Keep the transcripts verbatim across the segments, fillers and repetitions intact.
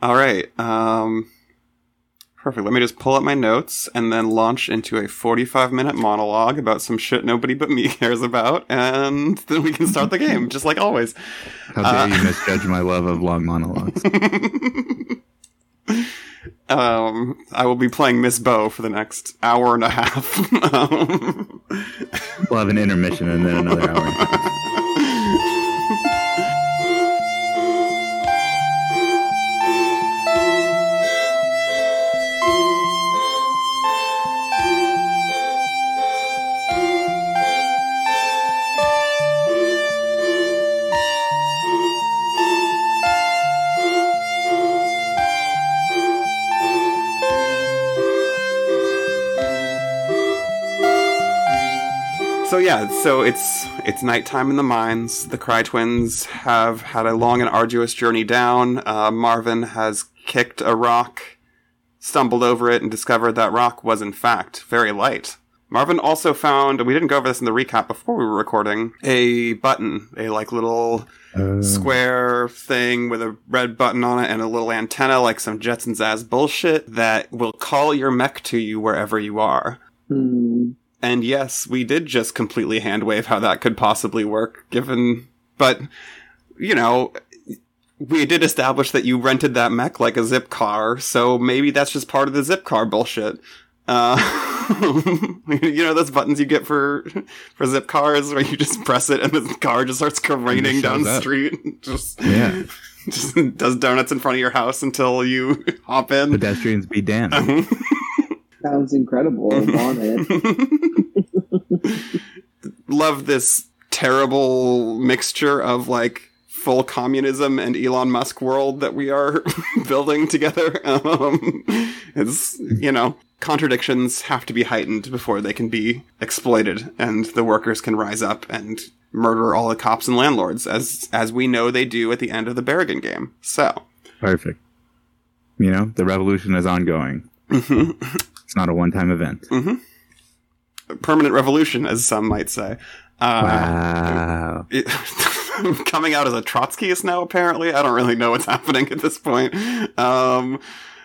All right. Um, perfect. Let me just pull up my notes and then launch into a forty-five minute monologue about some shit nobody but me cares about, and then we can start the game, just like always. How dare uh, you misjudge my love of long monologues? um, I will be playing Miss Bo for the next hour and a half. um, We'll have an intermission and then another hour and a half. So yeah, so it's it's nighttime in the mines. The Cry Twins have had a long and arduous journey down. Uh, Marvin has kicked a rock, stumbled over it, and discovered that rock was in fact very light. Marvin also found, we didn't go over this in the recap before we were recording, a button, a like little uh. square thing with a red button on it and a little antenna, like some Jetsons ass bullshit, that will call your mech to you wherever you are. Hmm. And yes, we did just completely handwave how that could possibly work, given, but, you know, we did establish that you rented that mech like a zip car, so maybe that's just part of the zip car bullshit. Uh, you know those buttons you get for for zip cars where you just press it and the car just starts careening down the street? Just, yeah. Just does donuts in front of your house until you hop in. Pedestrians be damned. Sounds incredible. I want it. Love this terrible mixture of like full communism and Elon Musk world that we are building together. Um, it's, you know, contradictions have to be heightened before they can be exploited, and the workers can rise up and murder all the cops and landlords, as as we know they do at the end of the Berrigan game. So perfect. You know, the revolution is ongoing. Mm-hmm. It's not a one-time event. Mm-hmm. Permanent revolution, as some might say. Uh, wow. It, coming out as a Trotskyist now, apparently. I don't really know what's happening at this point. Um,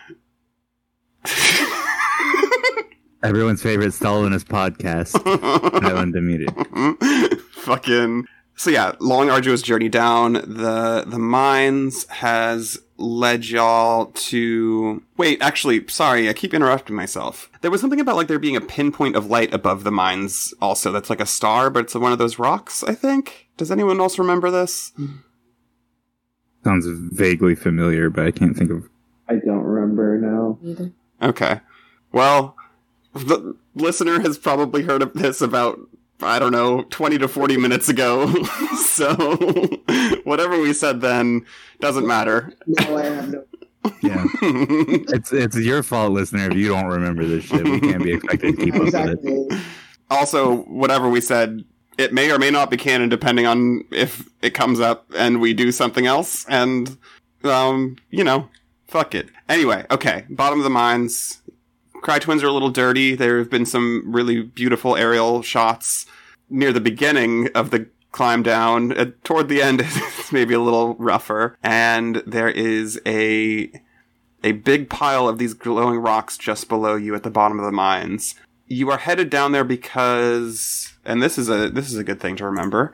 Everyone's favorite Stalinist podcast. Island Unmuted. Fucking. So yeah, long arduous journey down. The the mines has led y'all to... Wait, actually, sorry, I keep interrupting myself. There was something about like there being a pinpoint of light above the mines also that's like a star, but it's one of those rocks, I think. Does anyone else remember this? Sounds vaguely familiar, but I can't think of... I don't remember now. Either. Okay. Well, the listener has probably heard of this about, I don't know, twenty to forty minutes ago. So, whatever we said then doesn't matter. No, I have no. Yeah. It's it's your fault, listener, if you don't remember this shit. We can't be expected to keep exactly. up with it. Also, whatever we said, it may or may not be canon depending on if it comes up and we do something else. And, um, you know, fuck it. Anyway, okay, bottom of the mines. Cry Twins are a little dirty. There have been some really beautiful aerial shots near the beginning of the climb down. Uh, toward the end, it's maybe a little rougher. And there is a a big pile of these glowing rocks just below you at the bottom of the mines. You are headed down there because, and this is a this is a good thing to remember,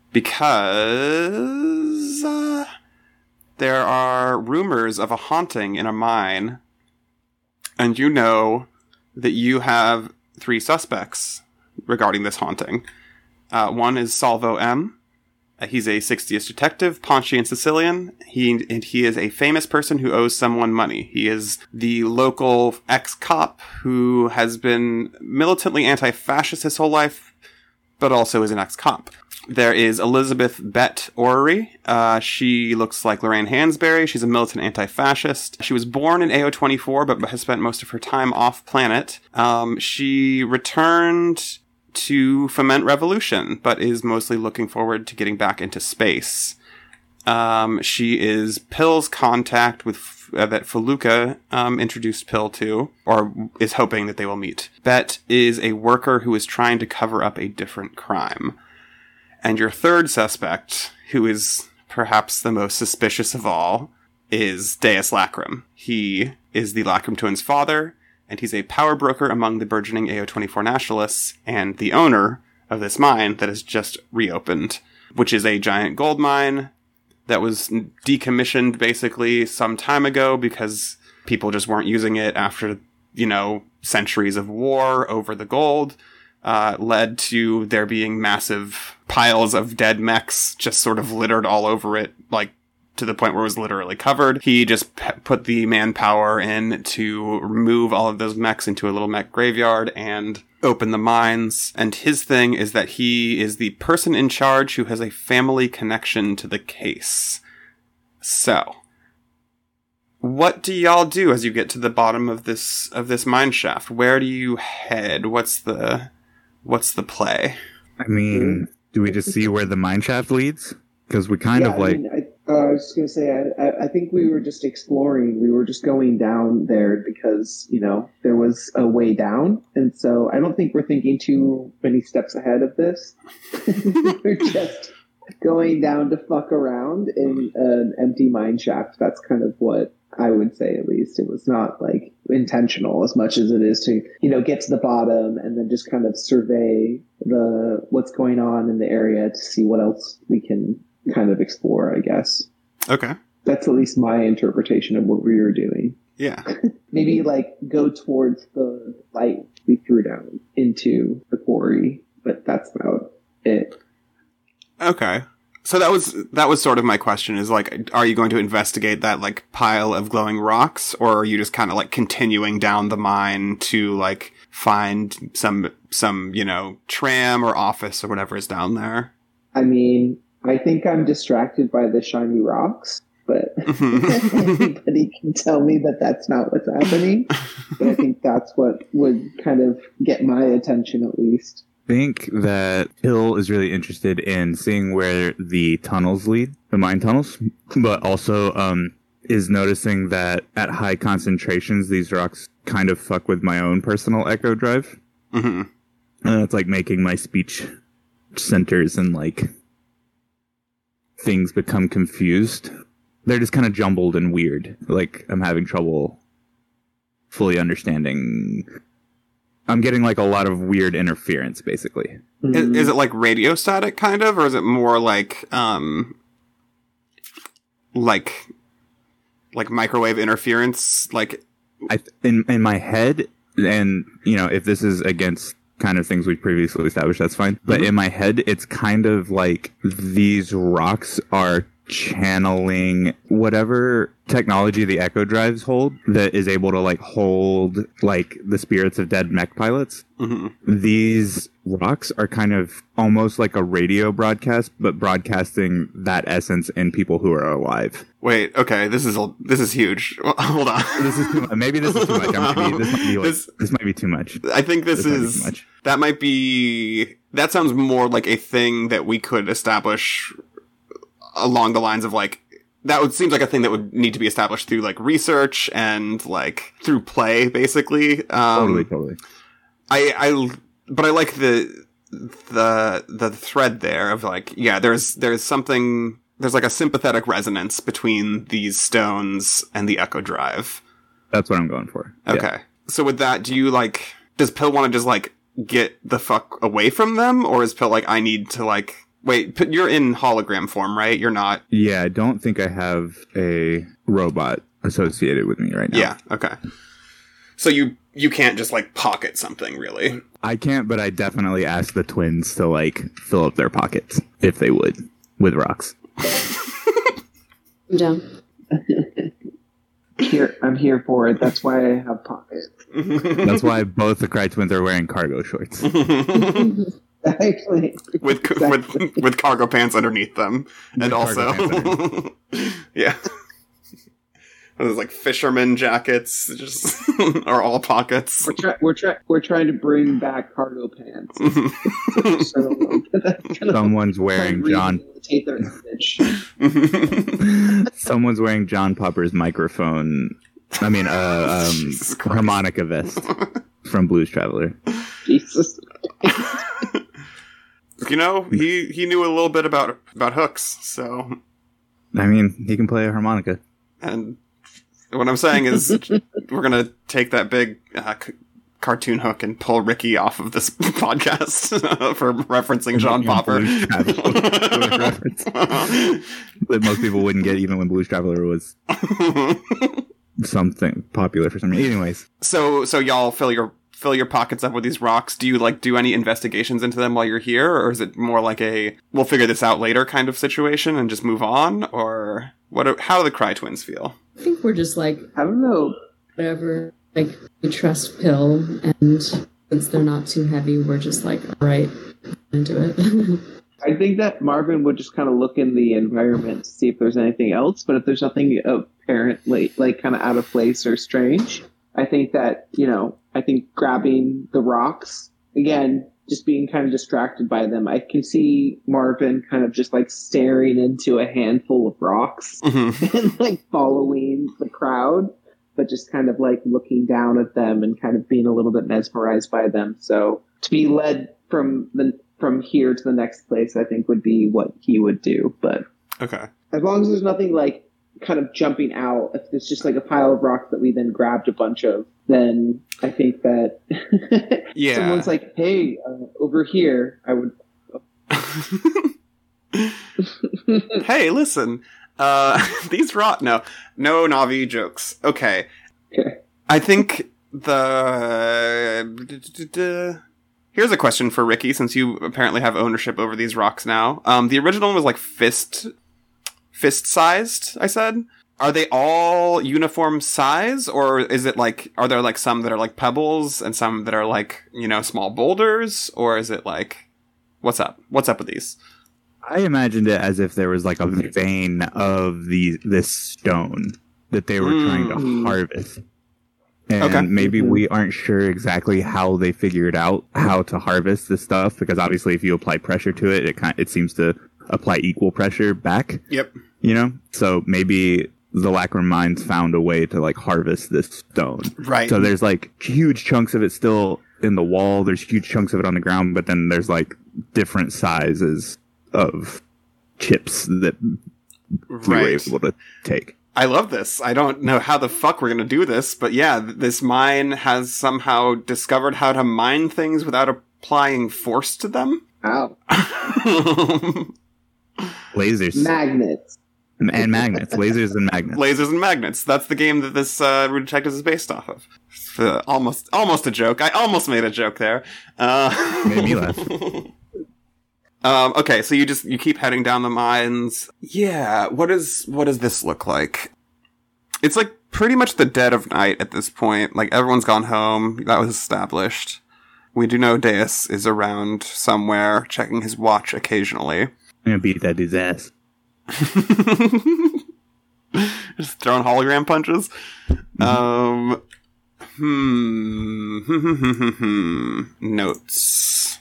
because uh, there are rumors of a haunting in a mine. And you know that you have three suspects regarding this haunting. Uh, one is Salvo M. Uh, he's a sixtieth detective, Ponchian Sicilian. He and he is a famous person who owes someone money. He is the local ex-cop who has been militantly anti-fascist his whole life, but also is an ex-cop. There is Elizabeth Bett Orrery. Uh, she looks like Lorraine Hansberry. She's a militant anti-fascist. She was born in A O twenty-four, but has spent most of her time off-planet. Um, she returned to foment revolution, but is mostly looking forward to getting back into space. Um, she is Pill's contact with uh, that Feluca um, introduced Pill to, or is hoping that they will meet. Bett is a worker who is trying to cover up a different crime. And your third suspect, who is perhaps the most suspicious of all, is Deus Lacrim. He is the Lacrim twins' father, and he's a power broker among the burgeoning A O twenty-four nationalists, and the owner of this mine that has just reopened, which is a giant gold mine that was decommissioned basically some time ago because people just weren't using it after, you know, centuries of war over the gold, uh, led to there being massive piles of dead mechs just sort of littered all over it, like, to the point where it was literally covered. He just p- put the manpower in to remove all of those mechs into a little mech graveyard and open the mines. And his thing is that he is the person in charge who has a family connection to the case. So, what do y'all do as you get to the bottom of this of this mine shaft? Where do you head? What's the what's the play? I mean, do we just see where the mine shaft leads? Because we kind Yeah, of like... I, mean, I, uh, I was just going to say, I, I, I think we were just exploring. We were just going down there because, you know, there was a way down. And so I don't think we're thinking too many steps ahead of this. We're just going down to fuck around in an empty mine shaft. That's kind of what I would say, at least. It was not like intentional as much as it is to, you know, get to the bottom and then just kind of survey the what's going on in the area to see what else we can kind of explore, I guess. Okay. That's at least my interpretation of what we were doing. Yeah. Maybe like go towards the light we threw down into the quarry, but that's about it. Okay. So that was that was sort of my question, is like, are you going to investigate that like pile of glowing rocks, or are you just kind of like continuing down the mine to like find some some, you know, tram or office or whatever is down there? I mean, I think I'm distracted by the shiny rocks, but anybody can tell me that that's not what's happening. But I think that's what would kind of get my attention, at least. I think that Hill is really interested in seeing where the tunnels lead, the mine tunnels, but also um, is noticing that at high concentrations, these rocks kind of fuck with my own personal echo drive. Mm-hmm. And it's like making my speech centers and like things become confused. They're just kind of jumbled and weird. Like I'm having trouble fully understanding. I'm getting like a lot of weird interference, basically. Mm-hmm. Is, is it like radio static kind of, or is it more like um like like microwave interference? Like I in in my head, and you know, if this is against kind of things we've previously established, that's fine. But Mm-hmm. in my head, it's kind of like these rocks are channeling whatever technology the echo drives hold that is able to like hold like the spirits of dead mech pilots. Mm-hmm. These rocks are kind of almost like a radio broadcast, but broadcasting that essence in people who are alive. Wait, okay, this is a, this is huge. Well, hold on. This is too much. Maybe this is too much. I might be, this might be like, This- this might be too much. I think this, This might be is too much. that might be that sounds more like a thing that we could establish along the lines of like that would seems like a thing that would need to be established through like research and like through play, basically. Um, Totally, totally. I, I, but I like the the the thread there of like, yeah, there's there's something there's like a sympathetic resonance between these stones and the echo drive. That's what I'm going for. Okay. Yeah. So with that, do you like, does Pill want to just like get the fuck away from them? Or is Pill like, I need to like, wait, P- you're in hologram form, right? You're not. Yeah, I don't think I have a robot associated with me right now. Yeah. Okay. So you, you can't just like pocket something really. I can't, but I definitely ask the twins to like fill up their pockets if they would with rocks. I'm down. Here, I'm here for it. That's why I have pockets. That's why both the Cry twins are wearing cargo shorts. Actually, with, exactly. with, with cargo pants underneath them. And With also, cargo yeah. Those like fisherman jackets just are all pockets. We're, try- we're, try- we're trying to bring back cargo pants. So, that's gonna Someone's wearing John. rehabilitate their image. Someone's wearing John Popper's microphone. I mean, uh, um, Jesus Christ. harmonica vest from Blues Traveler. Jesus. You know, he, he knew a little bit about about hooks, so I mean, he can play a harmonica. And what I'm saying is we're going to take that big uh, c- cartoon hook and pull Ricky off of this podcast for referencing John Popper. That most people wouldn't get even when Blues Traveler was something popular for some reason. Anyways. So so y'all fill your fill your pockets up with these rocks. Do you like do any investigations into them while you're here, or is it more like a we'll figure this out later kind of situation and just move on? Or what are, how do the Cry Twins feel? I think we're just like, I don't know. whatever, like, we trust Pill, and since they're not too heavy, we're just like, all right, into it. I think that Marvin would just kind of look in the environment to see if there's anything else, but if there's nothing apparently, like, kind of out of place or strange, I think that, you know, I think grabbing the rocks, again, just being kind of distracted by them, I can see Marvin kind of just, like, staring into a handful of rocks Mm-hmm. and, like, following the crowd, but just kind of, like, looking down at them and kind of being a little bit mesmerized by them. So to be led from the from here to the next place, I think would be what he would do. But Okay. as long as there's nothing, like, kind of jumping out, if it's just, like, a pile of rocks that we then grabbed a bunch of, then I think that Yeah. someone's like, hey, uh, over here, I would... Hey, listen. Uh, these rock... No. No Navi jokes. Okay. Okay. I think the... Here's a question for Ricky, since you apparently have ownership over these rocks now. Um, the original one was like fist... Fist-sized, I said? Are they all uniform size, or is it like... Are there like some that are like pebbles, and some that are like, you know, small boulders? Or is it like... What's up? What's up with these? I imagined it as if there was like a vein of the this stone that they were Mm. trying to harvest. And Okay. maybe we aren't sure exactly how they figured out how to harvest this stuff, because obviously if you apply pressure to it, it kind it seems to apply equal pressure back. Yep. You know? So maybe the Lacrim Mines found a way to like harvest this stone. Right. So there's like huge chunks of it still in the wall, there's huge chunks of it on the ground, but then there's like different sizes of chips that we were Right. able to take. I love this. I don't know how the fuck we're gonna do this, but yeah, th- this mine has somehow discovered how to mine things without applying force to them. Ow. Lasers Magnets. and magnets. Lasers and magnets. Lasers and magnets. That's the game that this uh, Rude Detectives is based off of. Uh, almost, almost a joke. I almost made a joke there. Uh, Made me laugh. Um, okay, so you just, you keep heading down the mines. Yeah, what is, what does this look like? It's like pretty much the dead of night at this point. Like everyone's gone home. That was established. We do know Deus is around somewhere, checking his watch occasionally. I'm gonna beat that dude's ass. Just throwing hologram punches. Um, hmm. Notes.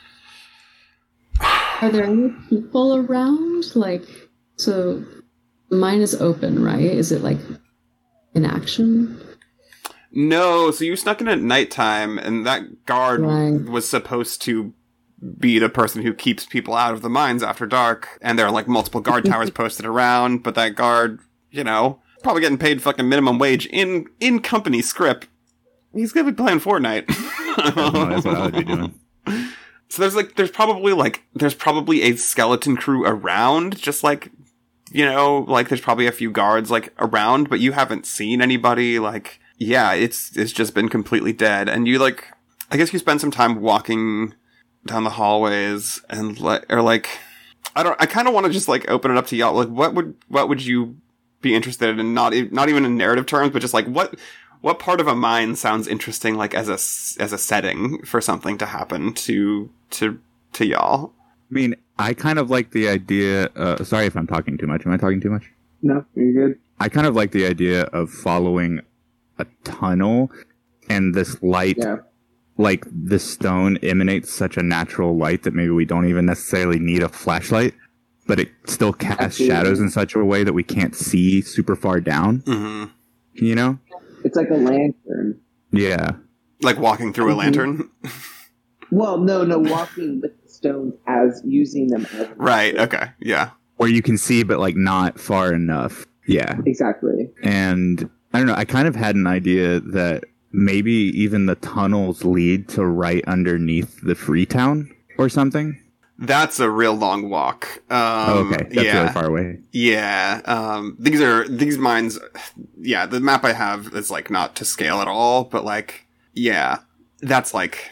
Are there any people around? Like, so mine is open, right? Is it like in action? No, so you snuck in at nighttime, and that guard Right. was supposed to be the person who keeps people out of the mines after dark, and there are like multiple guard towers posted around, but that guard, you know, probably getting paid fucking minimum wage in, in company script. He's gonna be playing Fortnite. No, that's what I would be doing. So there's like, there's probably like, there's probably a skeleton crew around, just like, you know, like there's probably a few guards like around, but you haven't seen anybody. Like, yeah, it's, it's just been completely dead. And you like, I guess you spend some time walking down the hallways and like, or like, I don't, I kind of want to just like open it up to y'all. Like, what would, what would you be interested in? Not, e- not even in narrative terms, but just like what, what part of a mine sounds interesting, like as a, s- as a setting for something to happen to, to, to y'all? I mean, I kind of like the idea. Uh, sorry if I'm talking too much. Am I talking too much? No, you're good. I kind of like the idea of following a tunnel, and this light, Yeah. like the stone, emanates such a natural light that maybe we don't even necessarily need a flashlight, but it still casts Absolutely. shadows in such a way that we can't see super far down. Mm-hmm. You know? It's like a lantern. Yeah. Like walking through a Mhm. lantern? Well, no, no, walking with the stones as using them as Right, okay, yeah. Where you can see, but like not far enough. Yeah. Exactly. And I don't know, I kind of had an idea that maybe even the tunnels lead to right underneath the Freetown or something. That's a real long walk. Um, oh, okay. That's yeah. really far away. Yeah. Um, these are, these mines, yeah, the map I have is like not to scale at all, but like, yeah, that's like,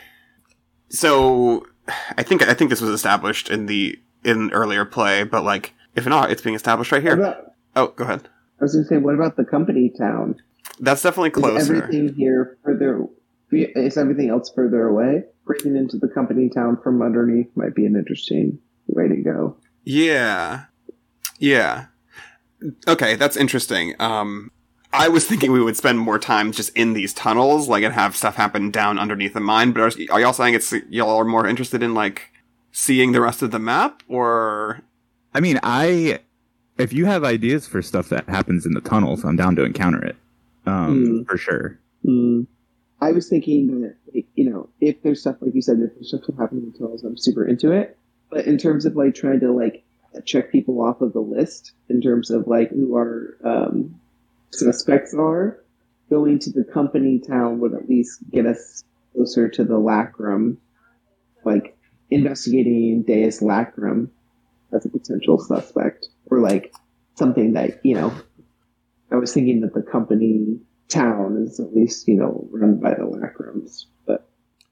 so I think, I think this was established in the, in earlier play, but like, if not, it's being established right here. About, oh, go ahead. I was going to say, what about the company town? That's definitely closer. Is everything here further, is everything else further away? Breaking into the company town from underneath might be an interesting way to go. Yeah. Yeah. Okay, that's interesting. Um, I was thinking we would spend more time just in these tunnels, like, and have stuff happen down underneath the mine, but are, are y'all saying it's, y'all are more interested in, like, seeing the rest of the map, or? I mean, I, if you have ideas for stuff that happens in the tunnels, I'm down to encounter it. Um, mm. For sure. Mm. I was thinking that, you know, if there's stuff, like you said, if there's stuff happening in the tunnels, I'm super into it. But in terms of, like, trying to, like, check people off of the list, in terms of, like, who our um, suspects are, going to the company town would at least get us closer to the Lacrum. Like, investigating Deus Lacrum as a potential suspect. Or, like, something that, you know, I was thinking that the company town is at least, you know, run by the Lacrums, but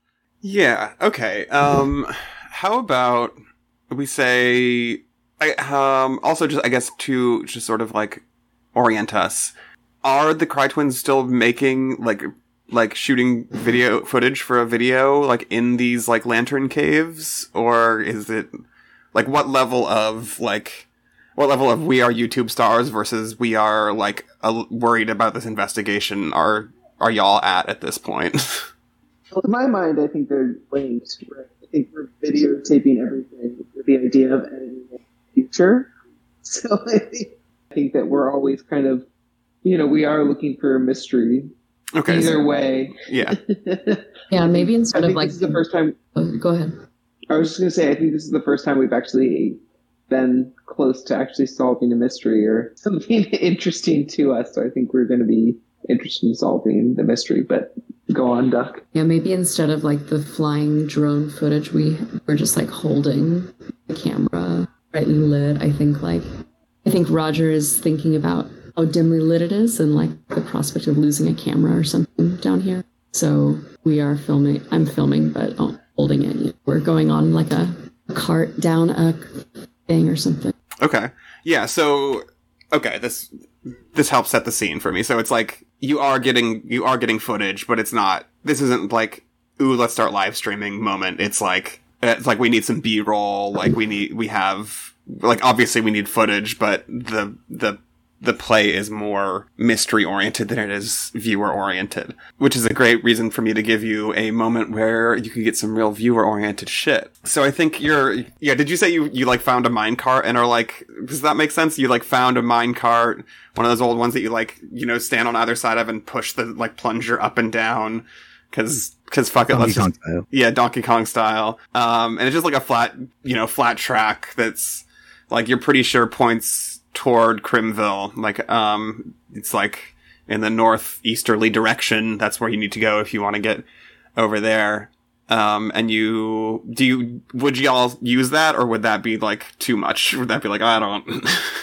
yeah, okay. Um, how about we say, I, um, also just, I guess, to just sort of like orient us, are the Cry Twins still making like, like shooting video footage for a video, like in these like lantern caves, or is it like what level of like, what level of we are YouTube stars versus we are, like, uh, worried about this investigation are are y'all at at this point? Well, in my mind, I think they're linked. Right? I think we're videotaping everything with the idea of editing in the future. So I think, I think that we're always kind of, you know, we are looking for a mystery. Okay. Either so, way. Yeah. Yeah, maybe instead I of, think like... this is the first time... Oh, go ahead. I was just going to say, I think this is the first time we've actually been close to actually solving a mystery or something interesting to us. So I think we're going to be interested in solving the mystery, but go on, Duck. Yeah, maybe instead of like the flying drone footage, we were just like holding the camera brightly lit. I think like, I think Roger is thinking about how dimly lit it is and like the prospect of losing a camera or something down here. So we are filming, I'm filming, but oh, holding it. We're going on like a cart down a thing or something. Okay. Yeah, so okay, this this helps set the scene for me. So it's like you are getting you are getting footage, but it's not this isn't like, ooh, let's start live streaming moment. It's like it's like we need some B-roll, like we need we have like obviously we need footage, but the the the play is more mystery oriented than it is viewer oriented, which is a great reason for me to give you a moment where you can get some real viewer oriented shit. So I think you're, yeah, did you say you, you like found a minecart and are like, does that make sense? You like found a minecart, one of those old ones that you like, you know, stand on either side of and push the like plunger up and down. Cause, cause fuck it, Donkey let's Kong just, style. Yeah, Donkey Kong style. Um, and it's just like a flat, you know, flat track that's like, you're pretty sure points toward Crimville. Like, um, it's like in the northeasterly direction. That's where you need to go if you want to get over there. Um, and you, do you, would y'all use that or would that be like too much? Would that be like, I don't.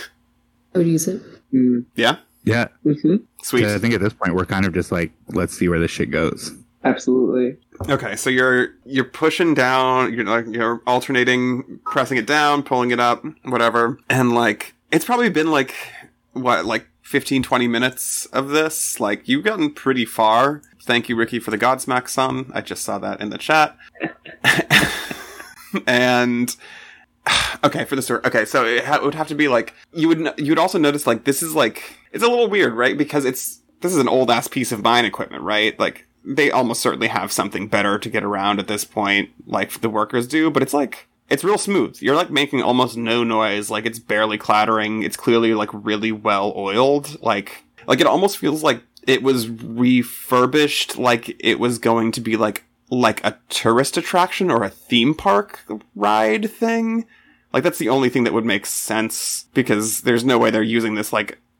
I would use it. Mm. Yeah? Yeah. Mm-hmm. Sweet. I think at this point we're kind of just like, let's see where this shit goes. Absolutely. Okay, so you're you're pushing down, you're like you're alternating, pressing it down, pulling it up, whatever. And like it's probably been like what, like fifteen, twenty minutes of this. Like you've gotten pretty far. Thank you, Ricky, for the Godsmack song. I just saw that in the chat. And okay, for the story. Okay, so it, ha- it would have to be like you would you would also notice like this is like it's a little weird, right? Because it's this is an old ass piece of mine equipment, right? Like they almost certainly have something better to get around at this point, like the workers do, but it's like, it's real smooth. You're like making almost no noise, like it's barely clattering, it's clearly like really well oiled, like, like it almost feels like it was refurbished, like it was going to be like, like a tourist attraction or a theme park ride thing. Like that's the only thing that would make sense, because there's no way they're using this like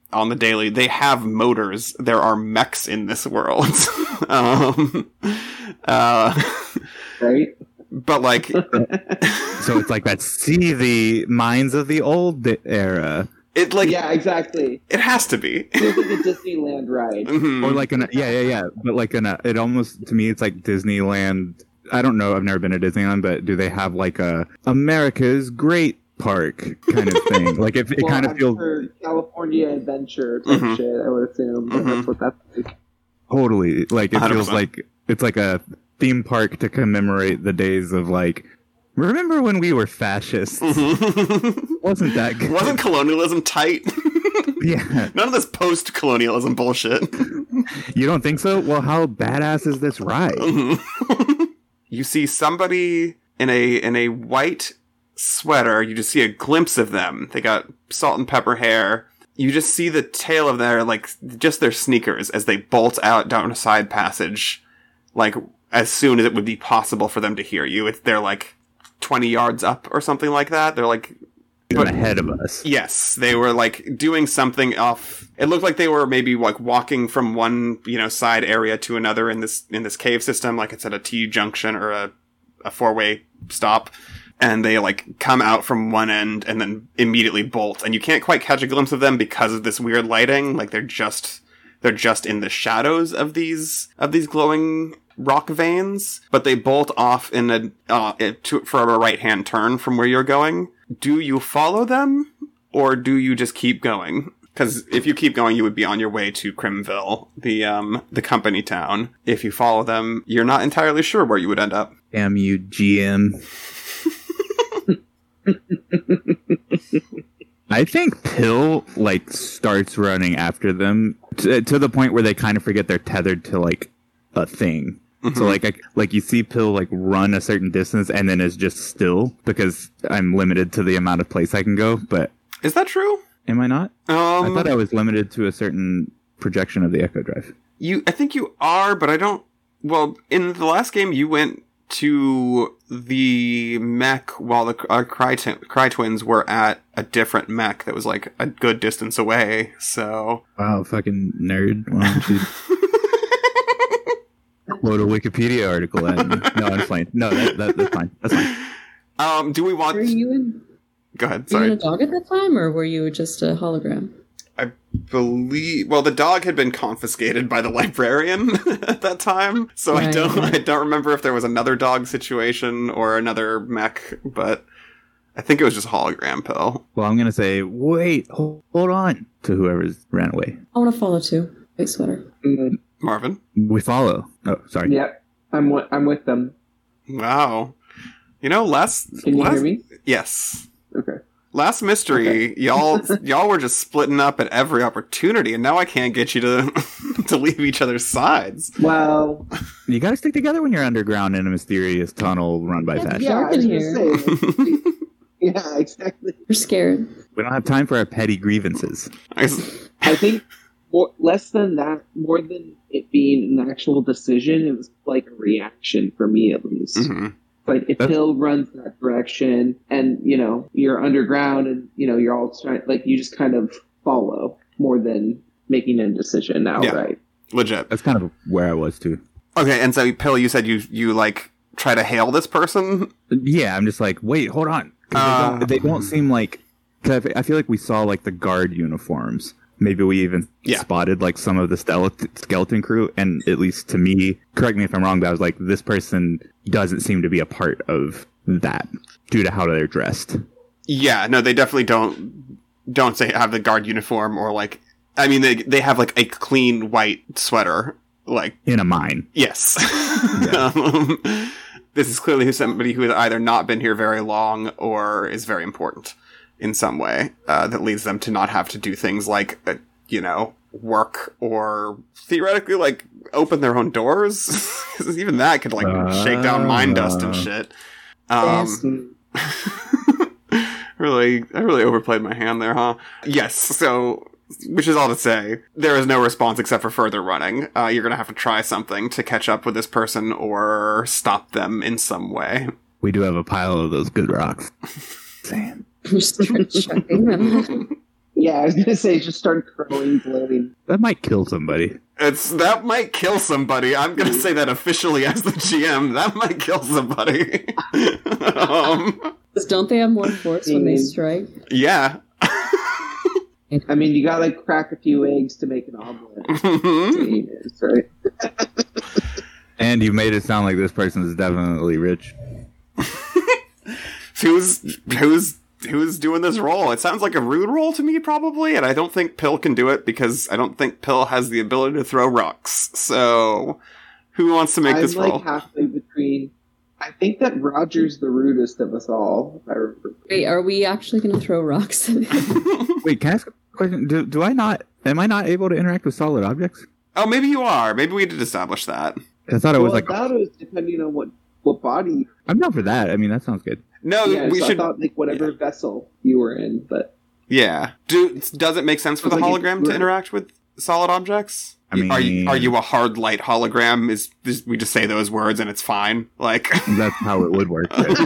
on the daily. They have motors. There are mechs in this world. um, uh, right? But, like... So it's like that, see the minds of the old era. It, like... Yeah, exactly. It has to be. It's like a Disneyland ride. Mhm. Or like an, yeah, yeah, yeah. But like an, it almost, to me, it's like Disneyland. I don't know. I've never been to Disneyland, but do they have like a America's Great Park kind of thing? Like if it Well, kind of I'm feels sure California Adventure type Mhm. shit, I would assume. But Mhm. That's what that's like. totally, like it one hundred feels percent. like it's like a theme park to commemorate the days of like, remember when we were fascists? Wasn't that good? Wasn't colonialism tight? Yeah. None of this post-colonialism bullshit. You don't think so? Well, how badass is this ride? You see somebody in a in a white sweater. You just see a glimpse of them. They got salt and pepper hair. You just see the tail of their, like, just their sneakers as they bolt out down a side passage, like, as soon as it would be possible for them to hear you. It's, they're, like, twenty yards up or something like that. They're, like... But ahead of us. Yes, they were, like, doing something off... It looked like they were maybe, like, walking from one, you know, side area to another in this in this cave system, like it's at a T-junction or a, a four-way stop. And they, like, come out from one end and then immediately bolt. And you can't quite catch a glimpse of them because of this weird lighting. Like, they're just... They're just in the shadows of these... of these glowing... rock veins, but they bolt off in a uh, to, for a right-hand turn from where you're going. Do you follow them, or do you just keep going? Because if you keep going, you would be on your way to Crimville, the um the company town. If you follow them, you're not entirely sure where you would end up. Damn you, G M. I think Pill, like, starts running after them to, to the point where they kind of forget they're tethered to, like, a thing. So like I, like you see Pill like run a certain distance and then is just still because I'm limited to the amount of place I can go. But Is that true? am I not? Um, I thought I was limited to a certain projection of the Echo Drive. You, I think you are, but I don't. Well, in the last game, you went to the mech while the uh, Cry, t- Cry Twins were at a different mech that was like a good distance away. So Wow, fucking nerd! Why don't you quote a Wikipedia article at me? No, I'm fine. No, that, that, that's fine. That's fine. Um, do we want? Were you in, Go ahead. were you Sorry. in a dog at that time, or were you just a hologram? I believe. Well, the dog had been confiscated by the librarian at that time, so I Right, don't. right. I don't remember if there was another dog situation or another mech, but I think it was just hologram Pill. Well, I'm gonna say, wait, hold, hold on to whoever's ran away. I want to follow too. Big sweater. Mm, Marvin. We follow. Oh, sorry. yeah, I'm with, I'm with them. Wow. You know, last. Can you last, hear me? Yes. Okay. Last mystery, y'all y'all were just splitting up at every opportunity, and now I can't get you to to leave each other's sides. Well, You gotta stick together when you're underground in a mysterious tunnel run by fascists. yeah, I was in gonna say. Yeah, exactly. We're scared. We don't have time for our petty grievances. I s- I think more, less than that, more than it being an actual decision, it was like a reaction for me at least. Mhm. Like if That's- Hill runs that direction, and you know you're underground, and you know you're all trying, like you just kind of follow more than making a decision outright. Legit. That's kind of where I was too. Okay, and so Pill, you said you you like try to hail this person. Yeah, I'm just like, wait, hold on. 'Cause Uh, they, don't, they don't seem like. Cause I fe- I feel like we saw like the guard uniforms. Maybe we even Yeah. spotted like some of the skeleton, skeleton crew, and at least to me, correct me if I'm wrong, but I was like, this person doesn't seem to be a part of that due to how they're dressed. Yeah, no, they definitely don't don't say have the guard uniform or like. I mean, they they have like a clean white sweater. Like, In a mine. yes, um, this is clearly somebody who has either not been here very long or is very important in some way uh, that leads them to not have to do things like, uh, you know, work or theoretically like open their own doors. 'Cause even that could like shake down mine dust and shit. Um, really, I really overplayed my hand there, huh? Yes, so, which is all to say, there is no response except for further running. Uh, you're gonna have to try something to catch up with this person or stop them in some way. We do have a pile of those good rocks. Damn. We start chucking them. Yeah, I was gonna say just start throwing glowing. That might kill somebody. It's that might kill somebody. I'm gonna say that officially as the G M. That might kill somebody. um, Don't they have more force when they Mm. strike? yeah. I mean, you gotta crack a few eggs to make an omelet. Mhm. It's, right? And you made it sound like this person is definitely rich. who's who's who's doing this role? It sounds like a rude role to me, probably, and I don't think Pill can do it because I don't think Pill has the ability to throw rocks. So, who wants to make I'm this like role? halfway between. I think that Roger's the rudest of us all. If I remember. Wait, are we actually going to throw rocks at him? Wait, can I ask a question? Do, do I not, am I not able to interact with solid objects? Oh, maybe you are. Maybe we did establish that. I thought it was Well, like, that was depending on what what body. I'm down for that. I mean, that sounds good. No, Yeah, we so should. I thought like whatever vessel you were in, but Yeah. Do does it make sense for the It's like hologram if- to interact with solid objects? I mean- are you are you a hard light hologram? Is, is we just say those words and it's fine? Like, That's how it would work. Right?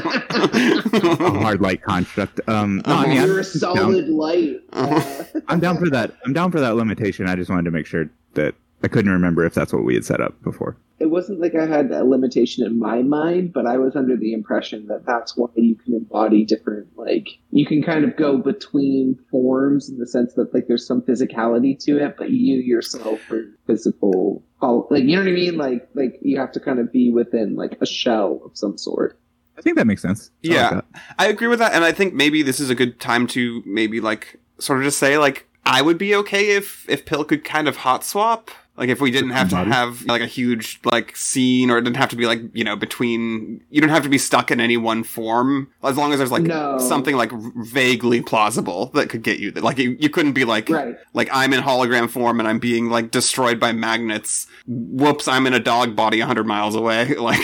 A hard light construct. Um, no, I mean, you're I'm a solid down, light. Uh, I'm down for that. I'm down for that limitation. I just wanted to make sure that I couldn't remember if that's what we had set up before. it wasn't like I had a limitation in my mind, but I was under the impression that that's why you can embody different, like, you can kind of go between forms in the sense that, like, there's some physicality to it, but you yourself are physical, like, you know what I mean? Like, like you have to kind of be within, like, a shell of some sort. I think that makes sense. I like yeah, that. I agree with that, and I think maybe this is a good time to maybe like sort of just say like I would be okay if if Pill could kind of hot swap. Like if we didn't have to have like a huge like scene, or it didn't have to be like, you know, between, you don't have to be stuck in any one form, as long as there's like No. something like vaguely plausible that could get you. Like you, you couldn't be like, Right. like I'm in hologram form and I'm being like destroyed by magnets. Whoops, I'm in a dog body a hundred miles away. Like,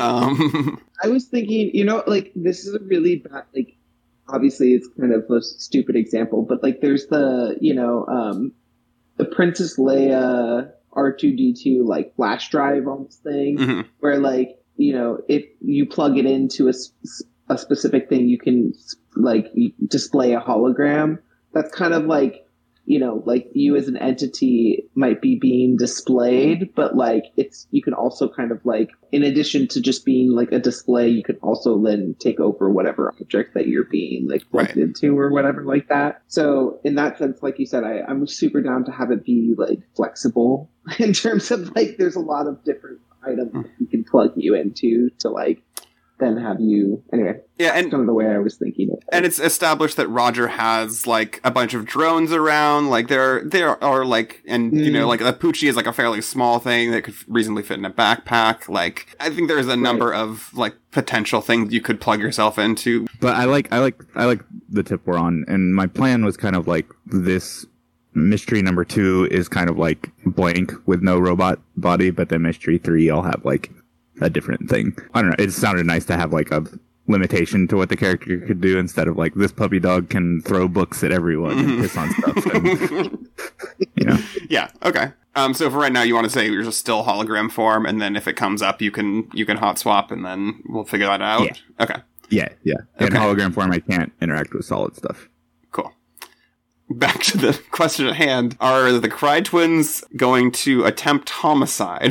um, I was thinking, you know, like, this is a really bad, like, obviously it's kind of a stupid example, but, like, there's the, you know, um, the Princess Leia R two D two, like, flash drive almost thing, mhm. where, like, you know, if you plug it into a, s- a specific thing, you can, like, display a hologram. That's kind of like, you know, like you as an entity might be being displayed, but like it's, you can also kind of like, in addition to just being like a display, you can also then take over whatever object that you're being like plugged Right. into or whatever like that. So in that sense, like you said, I, I'm super down to have it be like flexible in terms of like, there's a lot of different items that you can plug you into to like, then have you, anyway, Yeah, that's and kind of the way I was thinking it. and it's established that Roger has like a bunch of drones around. Like there, there are like, and you know, Mm. like a Poochie is like a fairly small thing that could reasonably fit in a backpack. Like I think there's a number of like potential things you could plug yourself into. But I like, I like, I like the tip we're on, and my plan was kind of like this. Mystery number two is kind of like blank with no robot body, but then mystery three, I'll have like a different thing. I don't know. It sounded nice to have like a limitation to what the character could do instead of like this puppy dog can throw books at everyone and piss on stuff. And, you know, Yeah. Okay. Um. So for right now, you want to say you're just still hologram form, and then if it comes up, you can you can hot swap, and then we'll figure that out. Yeah. Okay. yeah, yeah. In Okay. hologram form, I can't interact with solid stuff. Cool. Back to the question at hand. Are the Cry Twins going to attempt homicide?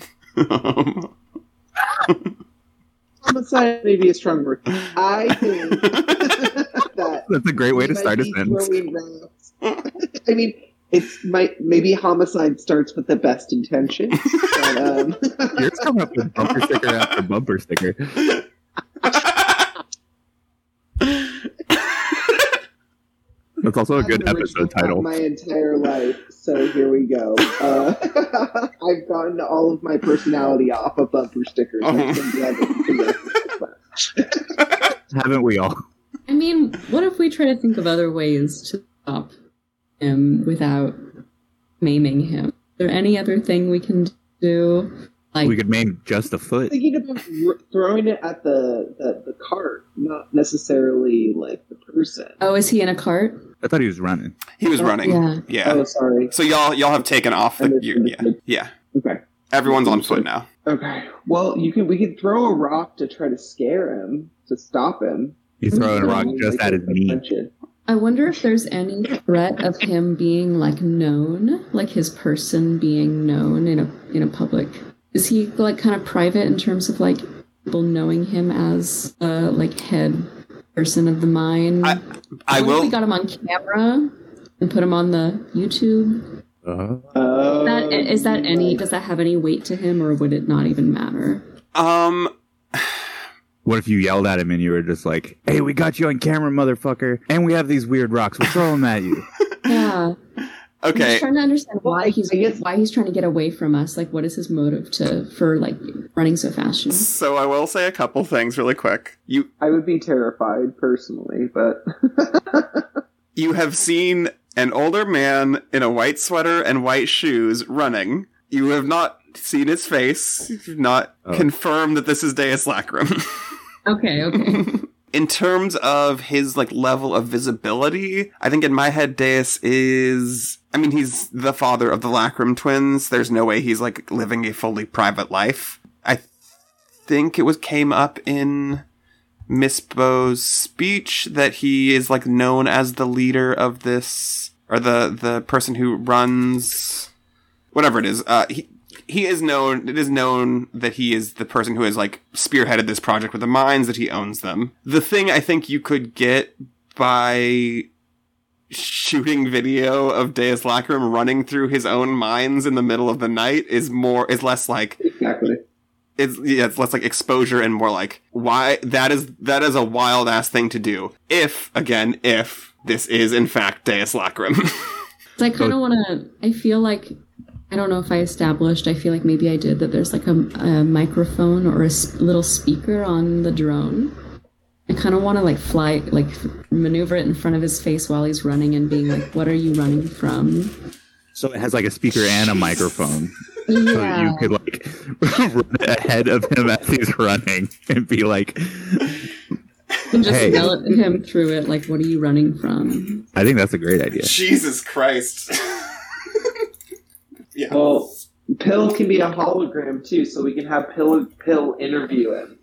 Um, Homicide may be a strong word. I think that That's a great way to we start a might be sentence. throwing rocks. I mean, it's might maybe homicide starts with the best intentions. But, um, Yours coming up with bumper sticker after bumper sticker. That's also a I'm good an episode original title. My entire life, so here we go. Uh, I've gotten all of my personality off of bumper stickers. I think that is- Haven't we all? I mean, what if we try to think of other ways to stop him without maiming him? Is there any other thing we can do? Like, We could maim just a foot. Thinking about r- throwing it at the, the, the cart, not necessarily like the person. oh, is he in a cart? I thought he was running. he was running. Yeah. Yeah. Oh, sorry. So y'all y'all have taken off the you, yeah yeah. Okay. Everyone's on foot now. Okay. Well, you can we could throw a rock to try to scare him to stop him. He's throwing a rock Like, just at his knee. attention. I wonder if there's any threat of him being like known, like his person being known in a in a public. Is he like kind of private in terms of like people knowing him as a like head person of the mine? I, I What if will. we got him on camera and put him on the YouTube. Uh, Oh, That is that any? Does that have any weight to him, or would it not even matter? Um. what if you yelled at him and you were just like, "Hey, we got you on camera, motherfucker, and we have these weird rocks. We'll throw them at you." Yeah. I'm Okay. just trying to understand Well, why I- he's I guess- why he's trying to get away from us. Like, what is his motive to for like running so fast? You know? So I will say a couple things really quick. You I would be terrified personally, but you have seen an older man in a white sweater and white shoes running. You have not seen his face. You've not Oh. confirmed that this is Deus Lacrum. Okay, okay. In terms of his like level of visibility, I think in my head Deus is I mean he's the father of the Lacrum twins. There's no way he's like living a fully private life. I think it was came up in Miss Bo's speech that he is like known as the leader of this or the the person who runs whatever it is. Uh he He is known, it is known that he is the person who has, like, spearheaded this project with the mines, that he owns them. The thing I think you could get by shooting video of Deus Lacrum running through his own mines in the middle of the night is more, is less like, exactly. it's, yeah, it's less like exposure and more like, why, that is, that is a wild ass thing to do. If, again, if this is in fact Deus Lacrum. So I kind of want to. I feel like I don't know if I established. I feel like maybe I did that. There's like a, a microphone or a s- little speaker on the drone. I kind of want to like fly, like maneuver it in front of his face while he's running and being like, "What are you running from?" So it has like a speaker and a microphone. So that Yeah. you could like run ahead of him as he's running and be like, And just Hey. yell at him through it, like, "What are you running from?" I think that's a great idea. Jesus Christ. Yeah. Well, Pill can be a hologram too, so we can have Pill Pill interview him.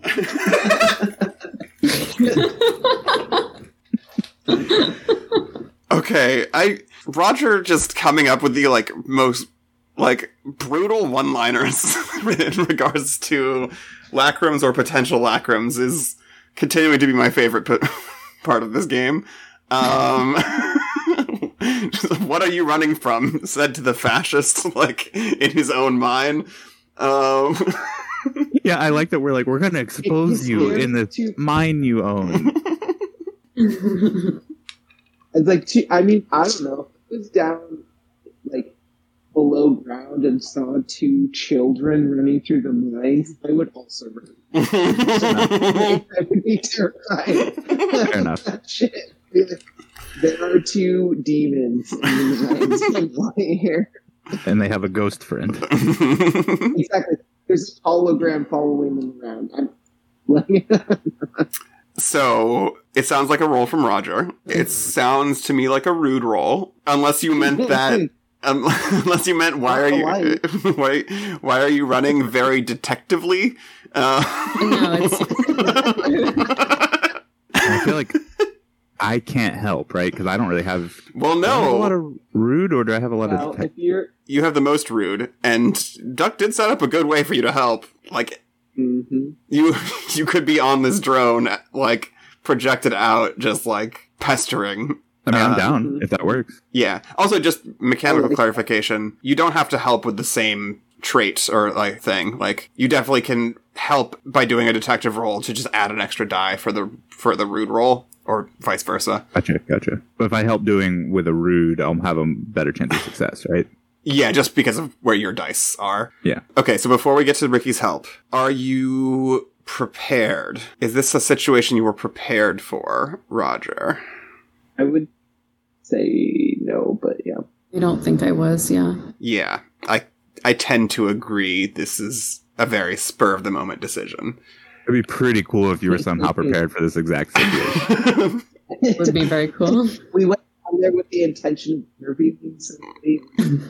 Okay, I Roger just coming up with the like most like brutal one-liners in regards to lacrums or potential lacrums is continuing to be my favorite p- part of this game. Um, just, what are you running from? Said to the fascist, like in his own mind. Um, Yeah, I like that we're like, we're going to expose He's you here in the to- mine you own. It's like, two, I mean, I don't know. If it was down, like, below ground and saw two children running through the mines, I would also run. I would be terrified. Fair enough. Shit. Be like, there are two demons in the mines lying here. And they have a ghost friend. Exactly. There's a hologram following them around. I'm like, So, it sounds like a roll from Roger. It sounds to me like a rude roll. Unless you meant that... Um, unless you meant why are you... why, why are you running very detectively? Uh, No, it's I feel like I can't help, right? Because I don't really have, well, do I have a lot no. of rude, or do I have a lot well, of detect- if you're... You have the most rude. And Duck did set up a good way for you to help. Like, Mm-hmm. you you could be on this drone, like, projected out, just, like, pestering. I mean, I'm Uh, down if that works. Yeah. Also, just mechanical Oh, clarification. You don't have to help with the same trait or like thing. Like, you definitely can help by doing a detective roll to just add an extra die for the for the rude roll, or vice versa. Gotcha, gotcha. But if I help doing with a rude, I'll have a better chance of success, right? Yeah, just because of where your dice are. Yeah. Okay, so before we get to Ricky's help, are you prepared? Is this a situation you were prepared for, Roger? I would say no, but yeah. I don't think I was. Yeah. Yeah, I I tend to agree. This is a very spur of the moment decision. It'd be pretty cool if you were somehow prepared for this exact situation. Would be very cool. We went down there with the intention of interviewing somebody.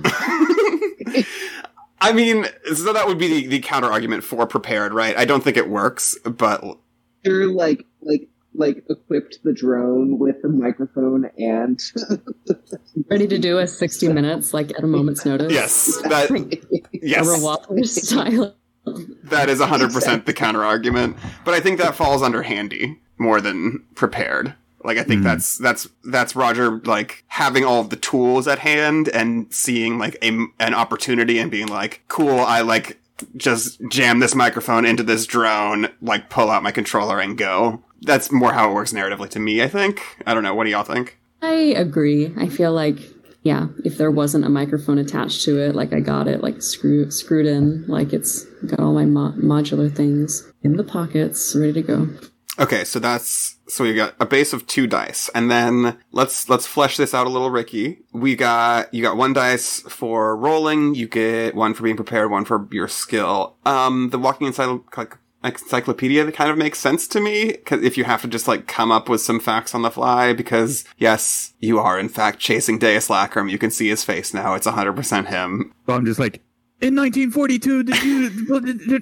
I mean, so that would be the, the counter argument for prepared, right? I don't think it works, but You're like, like like equipped the drone with a microphone and Ready to do a sixty minutes, like at a moment's notice. Yes, that yes, A Rawather style. that is one hundred percent the counter argument. But I think that falls under handy more than prepared. Like, I think mm. that's that's that's Roger, like, having all of the tools at hand and seeing, like, a, an opportunity and being like, cool, I, like, just jam this microphone into this drone, like, pull out my controller and go. That's more how it works narratively to me, I think. I don't know. What do y'all think? I agree. I feel like, yeah, if there wasn't a microphone attached to it, like, I got it, like, screw, screwed in, like, it's got all my mo- modular things in the pockets, ready to go. Okay, so that's, so we got a base of two dice, and then let's, let's flesh this out a little, Ricky. We got, you got one dice for rolling, you get one for being prepared, one for your skill. Um, the walking encycl- encyclopedia that kind of makes sense to me, cause if you have to just, like, come up with some facts on the fly, because, yes, you are in fact chasing Deus Lacrum, you can see his face now, it's one hundred percent him. Well, I'm just like, in nineteen forty-two, did you...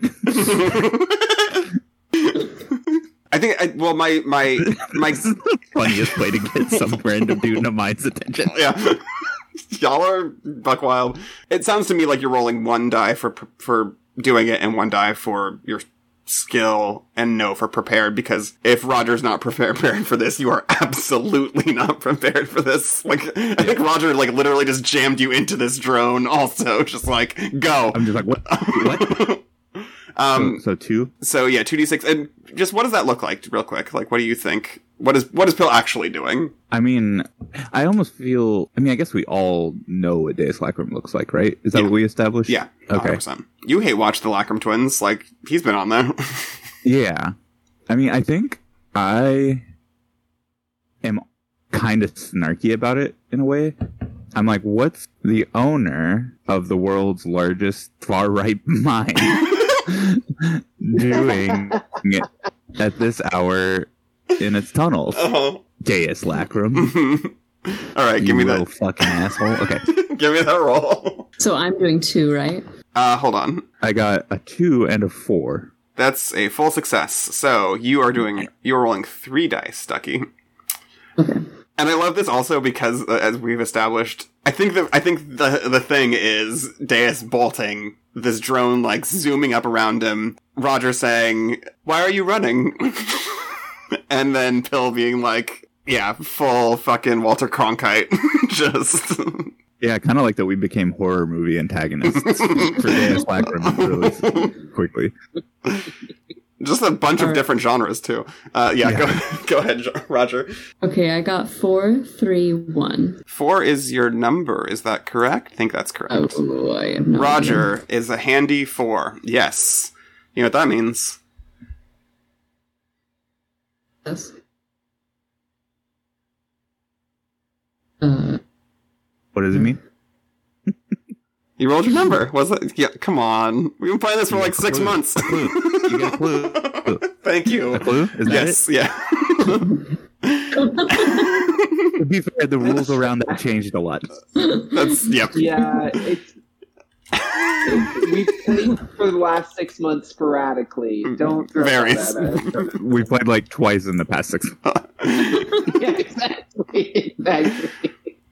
I think, I, well, my, my, my... This is the funniest way to get some random dude in a mind's attention. Yeah. Y'all are buck wild. It sounds to me like you're rolling one die for, for doing it and one die for your skill and no for prepared, because if Roger's not prepared for this, you are absolutely not prepared for this. Like, I think Roger, like, literally just jammed you into this drone also, just like, go. I'm just like, what? What? Um, so, so two? So yeah, two d six. And just what does that look like, real quick? Like, what do you think? What is, what is Pill actually doing? I mean, I almost feel, I mean, I guess we all know what Deus Lacrum looks like, right? Is that yeah. what we established? Yeah. Okay. one hundred percent. You hate watch the Lacrum twins. Like, he's been on there. Yeah. I mean, I think I am kind of snarky about it in a way. I'm like, what's the owner of the world's largest far-right mind doing at this hour in its tunnels? Uh-huh. Deus Lacrum. All right, you give me little that fucking asshole. Okay, give me that roll. So I'm doing two, right? Uh, hold on. I got a two and a four. That's a full success. So you are doing, you're rolling three dice, Ducky. Okay. And I love this also because, uh, as we've established, I think the I think the the thing is Deus bolting, this drone, like, zooming up around him, Roger saying, "Why are you running?" And then Pill being like, yeah, full fucking Walter Cronkite. Just... Yeah, kind of like that we became horror movie antagonists for Deus Lacrum really quickly. Just a bunch All of right. different genres, too. Uh, yeah, Yeah. Go, go ahead, Jo- Roger. Okay, I got four, three, one. Four is your number, is that correct? I think that's correct. Oh, I have no Roger idea. is a handy four. Yes. You know what that means? Yes. Uh, What does it mean? You rolled your number. Was it? Yeah, come on. We've been playing this for You like got a six clue. months. A clue. You got a clue. Thank you. A clue? Is that Yes, yeah. it? To be fair, the rules around that changed a lot. That's, yep. yeah, it's, it's we've played for the last six months sporadically. Don't throw Varies. that at us. We played like twice in the past six months. Yeah, exactly. Exactly.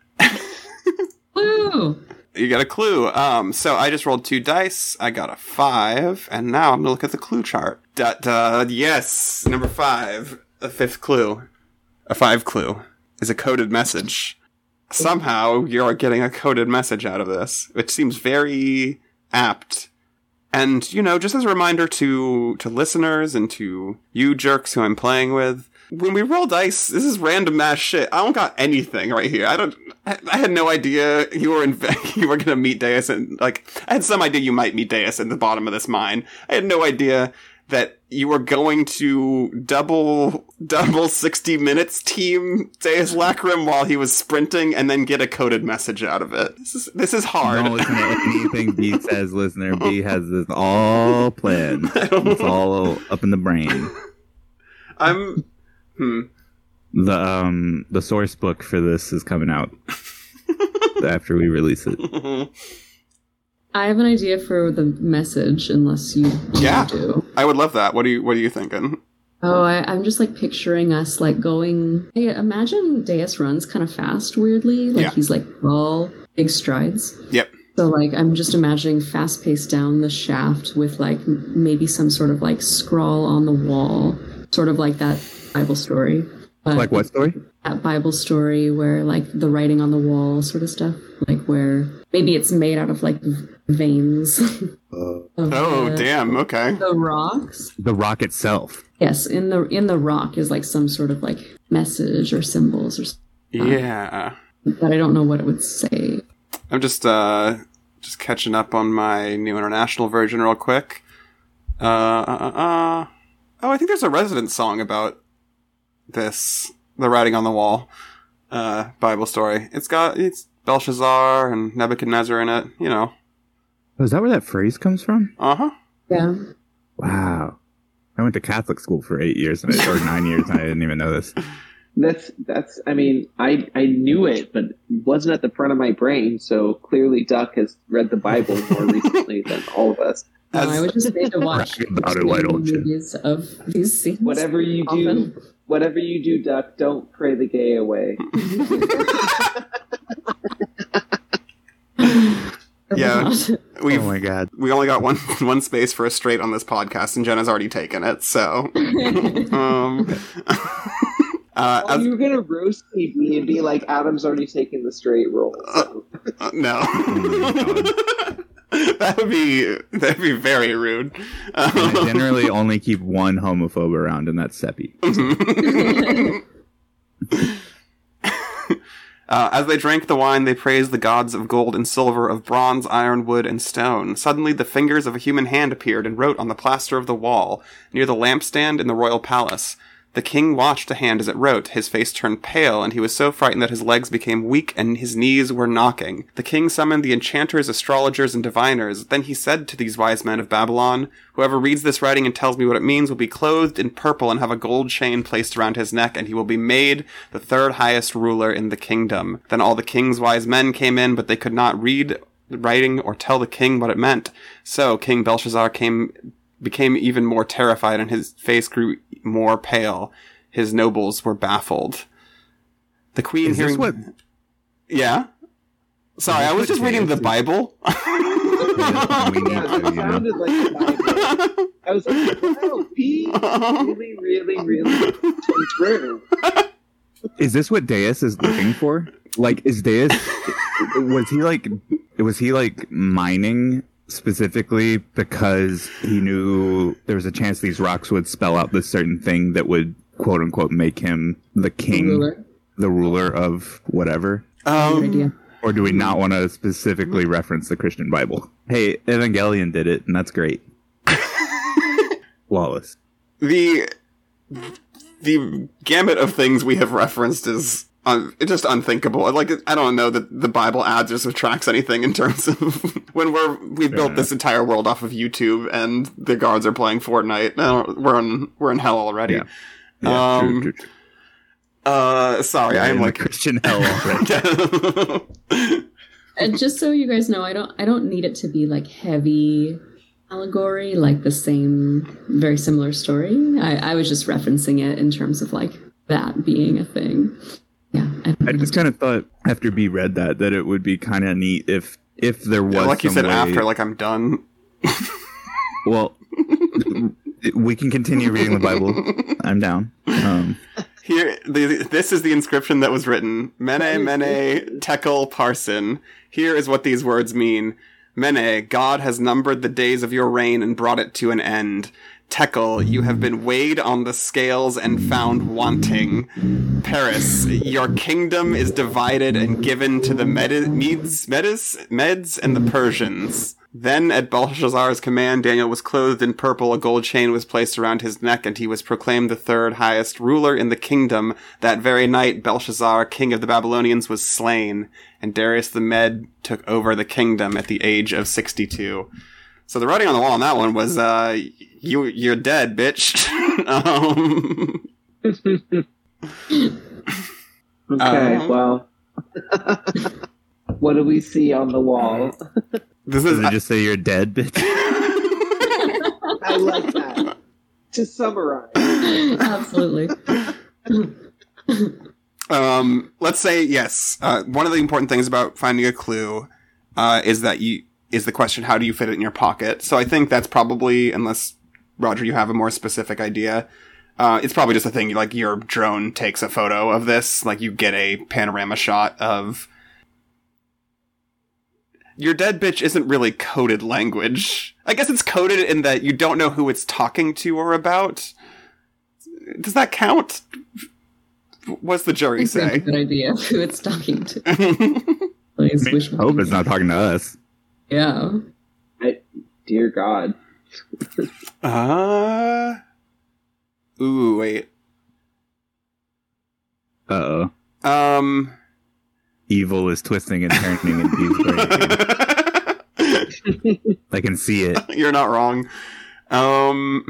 woo! You got a clue. Um, so I just rolled two dice. I got a five, and now I'm gonna look at the clue chart. Da, da, yes, number five, a fifth clue, a five clue is a coded message. Somehow you're getting a coded message out of this, which seems very apt. And, you know, just as a reminder to to listeners and to you jerks who I'm playing with, when we roll dice, this is random ass shit. I don't got anything right here. I don't. I, I had no idea you were in. You were gonna meet Deus, and like I had some idea you might meet Deus in the bottom of this mine. I had no idea that you were going to double double sixty minutes team Deus Lacrum while he was sprinting, and then get a coded message out of it. This is this is hard. Don't listen to anything B says, listener. B has this all planned. It's all up in the brain. I'm. Hmm. The um the source book for this is coming out after we release it. I have an idea for the message, unless you, you Yeah. do. I would love that. What are you What are you thinking? Oh, I, I'm just like picturing us like going. Hey, imagine Deus runs kind of fast, weirdly. Like Yeah. he's like all big strides. Yep. So like I'm just imagining fast paced down the shaft with like m- maybe some sort of like scrawl on the wall, sort of like that Bible story. But Like what story? that Bible story where like the writing on the wall sort of stuff, like where maybe it's made out of like v- veins. Uh, of Oh, the, damn. Okay. The rocks. the rock itself. Yes, in the in the rock is like some sort of like message or symbols or something Yeah. that I don't know what it would say. I'm just uh just catching up on my New International Version real quick. Uh, uh, uh, uh. Oh, I think there's a Resident song about this, the writing on the wall uh, Bible story. It's got it's Belshazzar and Nebuchadnezzar in it. You know. Oh, is that where that phrase comes from? Uh huh. Yeah. Wow. I went to Catholic school for eight years and I, or nine years and I didn't even know this. That's that's. I mean, I I knew it, but it wasn't at the front of my brain. So clearly, Duck has read the Bible more recently than all of us. No, As- I would just need to watch Brag about it, why don't you? movies of these scenes. Whatever you do, often. whatever you do, Duck, don't pray the gay away. Yeah. We've Oh my god. we only got one one space for a straight on this podcast, and Jenna's already taken it. So, um, uh, Oh, as- you were gonna roast me and be like, Adam's already taken the straight role. So. uh, no, Oh that would be that would be very rude. And I Um, generally only keep one homophobe around, and that's Seppi. Uh, as they drank the wine, they praised the gods of gold and silver, of bronze, iron, wood, and stone. Suddenly the fingers of a human hand appeared and wrote on the plaster of the wall, near the lampstand in the royal palace. The king watched the hand as it wrote. His face turned pale, and he was so frightened that his legs became weak and his knees were knocking. The king summoned the enchanters, astrologers, and diviners. Then he said to these wise men of Babylon, "Whoever reads this writing and tells me what it means will be clothed in purple and have a gold chain placed around his neck, and he will be made the third highest ruler in the kingdom." Then all the king's wise men came in, but they could not read the writing or tell the king what it meant. So King Belshazzar came became even more terrified, and his face grew more pale. His nobles were baffled. The queen Is hearing... this what? Yeah? Sorry, Is I this was just what reading the James is- Bible. We need Yeah, to, it you know. sounded like the Bible. I was like, wow, Pete, really, really, really came through. Is this what Deus is looking for? Like, is Deus was he like was he like mining specifically because he knew there was a chance these rocks would spell out this certain thing that would quote unquote make him the king, Ruler. the ruler of whatever? Good um, idea. Or do we not want to specifically reference the Christian Bible? Hey, Evangelion did it, and that's great. Flawless. the the gamut of things we have referenced is un- it's just unthinkable. Like, I don't know that the Bible adds or subtracts anything in terms of when we're we've Fair built enough. this entire world off of YouTube and the guards are playing Fortnite. Uh, we're in we're in hell already. Yeah. Yeah, Um, true, true, true. Uh, sorry, I am In the like Christian hell already. And just so you guys know, I don't I don't need it to be like heavy allegory, like the same very similar story. I, I was just referencing it in terms of like that being a thing. Yeah. I, don't I need just it to- kind of thought after B read that that it would be kind of neat if if there was like you some said way- after, like I'm done. well we can continue reading the Bible. I'm down. Um, Here, the, this is the inscription that was written. Mene, Mene, Tekel, Parsin. Here is what these words mean. Mene, God has numbered the days of your reign and brought it to an end. Tekel, you have been weighed on the scales and found wanting. Paris, your kingdom is divided and given to the Medi- Medes, Medes, Meds and the Persians. Then, at Belshazzar's command, Daniel was clothed in purple, a gold chain was placed around his neck, and he was proclaimed the third highest ruler in the kingdom. That very night, Belshazzar, king of the Babylonians, was slain, and Darius the Med took over the kingdom at the age of sixty-two. So the writing on the wall on that one was, uh, you, you're dead, bitch. um, Okay, Um, well, what do we see on the wall? this does is, it just say you're dead, bitch? I like that. To summarize, Absolutely. Um, let's say yes. Uh, one of the important things about finding a clue uh, is that you is the question: how do you fit it in your pocket? So I think that's probably, unless Roger, you have a more specific idea. Uh, it's probably just a thing. Like your drone takes a photo of this, like you get a panorama shot of. Your dead bitch isn't really coded language. I guess it's coded in that you don't know who it's talking to or about. Does that count? What's the jury I think say? that's a good idea of who it's talking to. I mean, hope it's not talking to us. Yeah. I, dear God. Uh. Ooh, wait. Uh oh. Um. Evil is twisting and turning and he's breaking. I can see it. You're not wrong. Um.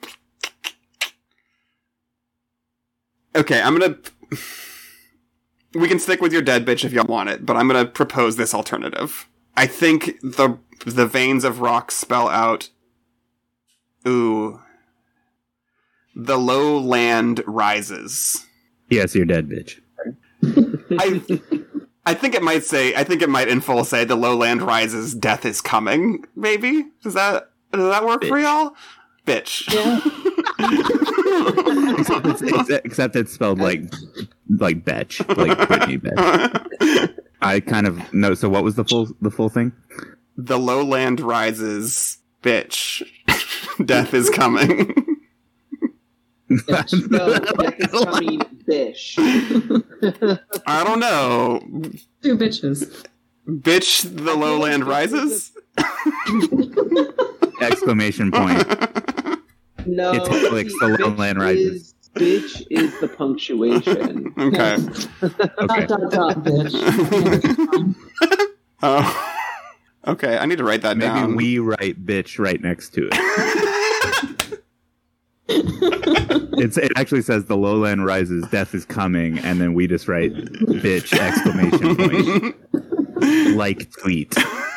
Okay, I'm gonna. We can stick with your dead bitch if y'all want it, but I'm gonna propose this alternative. I think the the veins of rock spell out. Ooh. The low land rises. Yes, you're dead, bitch. I I think it might say. I think it might in full say the lowland rises. Death is coming. Maybe does that does that work bitch. for y'all? Bitch. Yeah. except, it's, except, except it's spelled like like betch, like Britney Betch. I kind of know. So what was the full the full thing? The lowland rises. Bitch. Death is coming. Bitch. No, death is coming, bish. I don't know. Two bitches. Bitch, the lowland rises? Exclamation point. No, It's Netflix, see, the bitch lowland rises. is- Bitch is the punctuation. Okay. Okay. Dot, dot, dot, bitch. Oh. Okay, I need to write that Maybe down. we write bitch right next to it. It's it actually says the lowland rises, death is coming, and then we just write bitch exclamation point. Like tweet.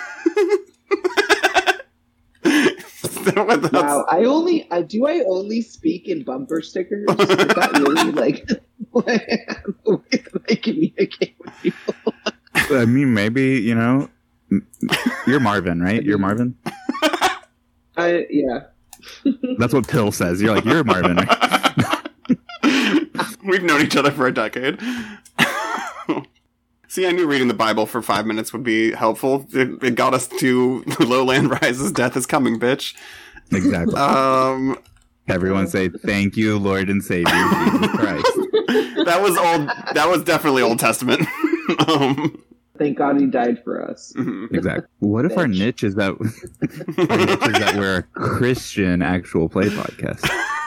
Wow, I only I do I only speak in bumper stickers? Is that really like the way that I communicate with people? I mean, maybe, you know, you're Marvin, right? You're Marvin? I yeah. That's what Pill says. You're like, you're Marvin, right? We've known each other for a decade. See, I knew reading the Bible for five minutes would be helpful. It, it got us to lowland rises, death is coming, bitch. Exactly. Um, Everyone say, thank you, Lord and Savior, Jesus Christ. that was old. That was definitely Old Testament. um, Thank God he died for us. mhm. Exactly. What if our Bitch. niche is that our niche is that we're a Christian actual play podcast?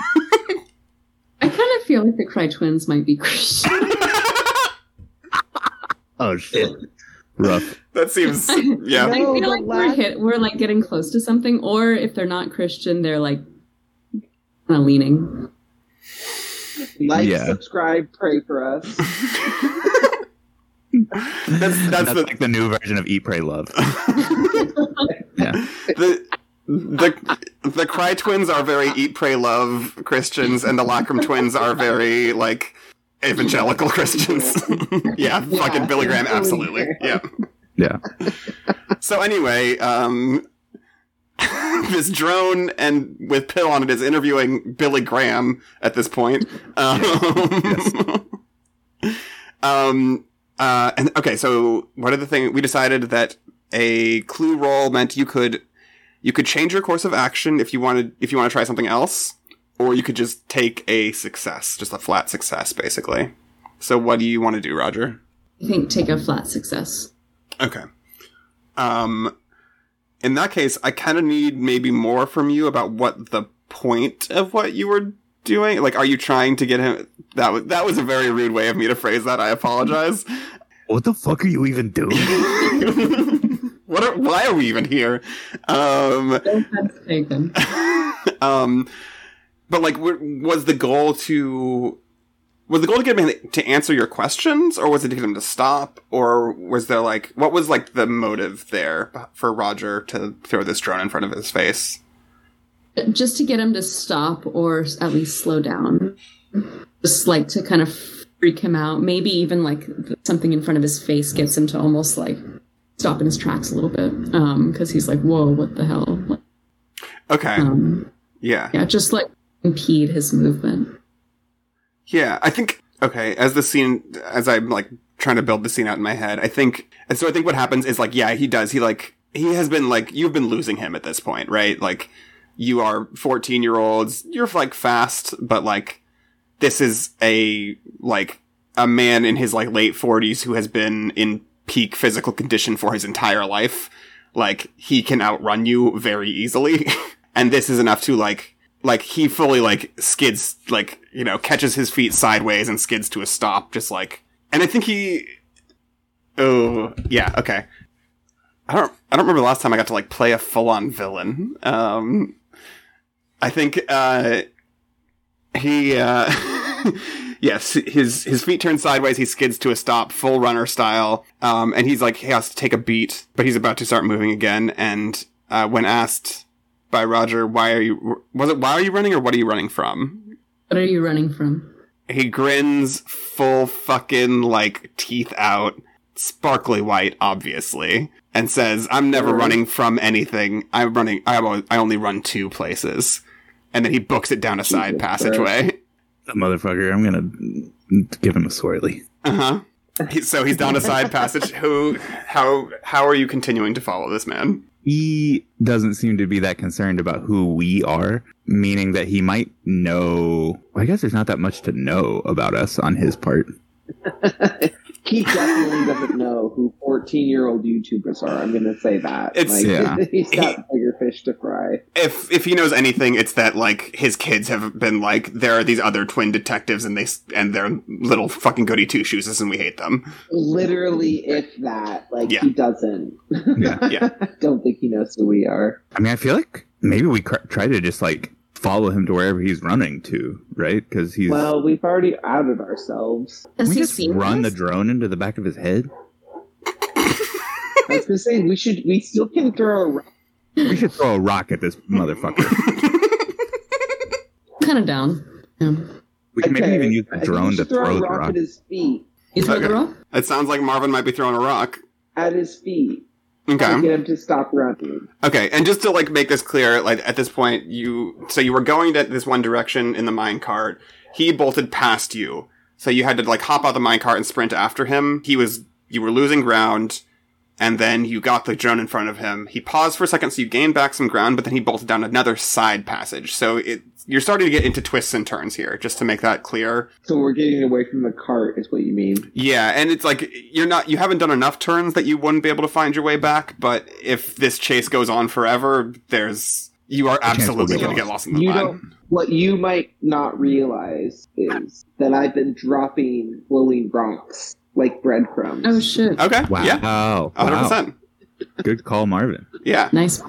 I kind of feel like the Cry Twins might be Christian. Oh shit. Rough. That seems, yeah. I No, feel the like we're last- hit. We're like getting close to something, or if they're not Christian, they're like kind of leaning. Like, Yeah. subscribe, pray for us. That's, that's, That's the, like the new version of Eat, Pray, Love. Yeah. the the the Cry Twins are very Eat, Pray, Love Christians, and the Lacrim Twins are very like evangelical Christians. yeah, fucking Billy Graham, absolutely. Yeah. Yeah. So anyway, um, this drone and with Pill on it is interviewing Billy Graham at this point. Um, Yes. um uh, and okay, so one of the things we decided that a clue roll meant you could you could change your course of action if you wanted if you want to try something else, or you could just take a success, just a flat success, basically. So what do you want to do, Roger? I think take a flat success. Okay. Um, in that case, I kind of need maybe more from you about what the point of what you were doing. Like, are you trying to get him? That was that was a very rude way of me to phrase that. I apologize. What the fuck are you even doing? what? Are, why are we even here? Um, No offense taken. um, but like, w- was the goal to was the goal to get him to answer your questions, or was it to get him to stop, or was there like what was like the motive there for Roger to throw this drone in front of his face? just to get him to stop or at least slow down. Just like to kind of freak him out. Maybe even like something in front of his face gets him to almost like stop in his tracks a little bit. Um, because he's like, whoa, what the hell? Okay. Um, yeah. Yeah, just like impede his movement. Yeah, I think, okay, as the scene, as I'm like trying to build the scene out in my head, I think, and so I think what happens is like, yeah, he does, he like, he has been like, you've been losing him at this point, right? Like, you are fourteen year olds, you're like fast, but like, this is a, like, a man in his like late forties who has been in peak physical condition for his entire life. Like, he can outrun you very easily. And this is enough to like, like, he fully, like, skids, like, you know, catches his feet sideways and skids to a stop, just like, and I think he, oh, yeah, okay. I don't, I don't remember the last time I got to, like, play a full-on villain. Um, I think, uh, he, uh, yes, his, his feet turn sideways, he skids to a stop, full runner style, um, and he's like, he has to take a beat, but he's about to start moving again, and, uh, when asked by Roger, why are you, was it, why are you running or what are you running from? What are you running from? He grins, full fucking, like, teeth out, sparkly white, obviously, and says, I'm never running from anything. I'm running, I, always, I only run two places. And then he books it down a side Jesus passageway. That motherfucker, I'm gonna give him a swirly. Uh-huh. He, so he's down a side passage. Who, how, how are you continuing to follow this man? He doesn't seem to be that concerned about who we are, meaning that he might know. I guess there's not that much to know about us on his part. Keith definitely doesn't know who fourteen-year-old YouTubers are. I'm going to say that. It's- like, yeah. He's got He- bigger fish to fry. If if he knows anything, it's that like his kids have been like, there are these other twin detectives and they s- and they're little fucking goody two shoes and we hate them. Literally, if that. Like, Yeah. he doesn't. Yeah. Yeah. I don't think he knows who we are. I mean, I feel like maybe we cr- try to just like follow him to wherever he's running to, right? Because he's. Well, we've already outed ourselves. Has Can we he just seen run us? the drone into the back of his head? I was going to say, we should, we still can throw a rock. We should throw a rock at this motherfucker. Kind of down. Yeah. We can maybe Okay, even use I the think we drone to should throw throw a the rock rock. at his feet. You throw Okay. the rock? It sounds like Marvin might be throwing a rock. At his feet. To Okay. get him to stop running. Okay, and just to like make this clear, like at this point, you so you were going to this one direction in the minecart. He bolted past you, so you had to like hop out the minecart and sprint after him. He was you were losing ground, and then you got the drone in front of him. He paused for a second, so you gained back some ground, but then he bolted down another side passage. So it you're starting to get into twists and turns here, just to make that clear. So we're getting away from the cart, is what you mean. Yeah, and it's like you're not you haven't done enough turns that you wouldn't be able to find your way back, but if this chase goes on forever, there's you are chance we'll absolutely get going to get lost. lost in the You mud. don't. What you might not realize is that I've been dropping glowing rocks like breadcrumbs. Oh, shit. Okay. Wow. Yeah. Wow. one hundred percent. Good call, Marvin. Yeah. Nice.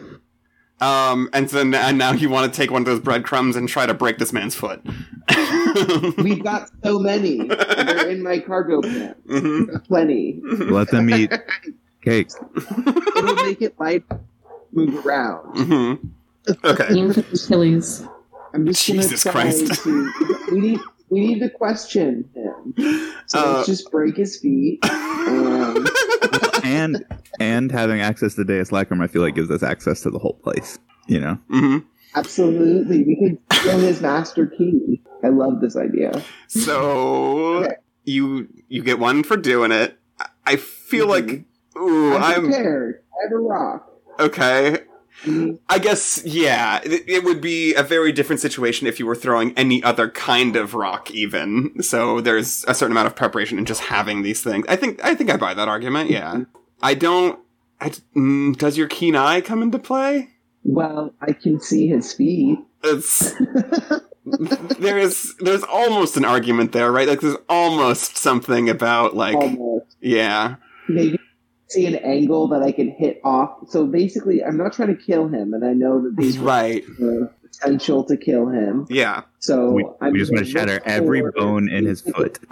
Um and so n- and now you want to take one of those breadcrumbs and try to break this man's foot. We've got so many. They're in my cargo pants. Mhm. Plenty. Let them eat cake. It'll make it light, move around. Mhm. Okay. Aim for the Achilles. I'm just gonna Jesus try Christ. to. We need. We need to question him. So Uh, let's just break his feet. And and and having access to Deus Lacrum, I feel like gives us access to the whole place. You know. Mhm. absolutely, we could steal his master key. I love this idea. So you you get one for doing it. I- I feel Mhm. like ooh, I'm I'm prepared. I have a rock. okay. Mhm. I guess, yeah, it, it would be a very different situation if you were throwing any other kind of rock, even. So there's a certain amount of preparation in just having these things. I think, I think I buy that argument. Yeah, I don't. I, mm, does your keen eye come into play? Well, I can see his feet. It's there is there's almost an argument there, right? Like there's almost something about like Almost. yeah, Maybe see an angle that I can hit off. So basically, I'm not trying to kill him, and I know that these right, the potential to kill him. yeah. So We, I'm we just want gonna to shatter look every for- bone in his foot.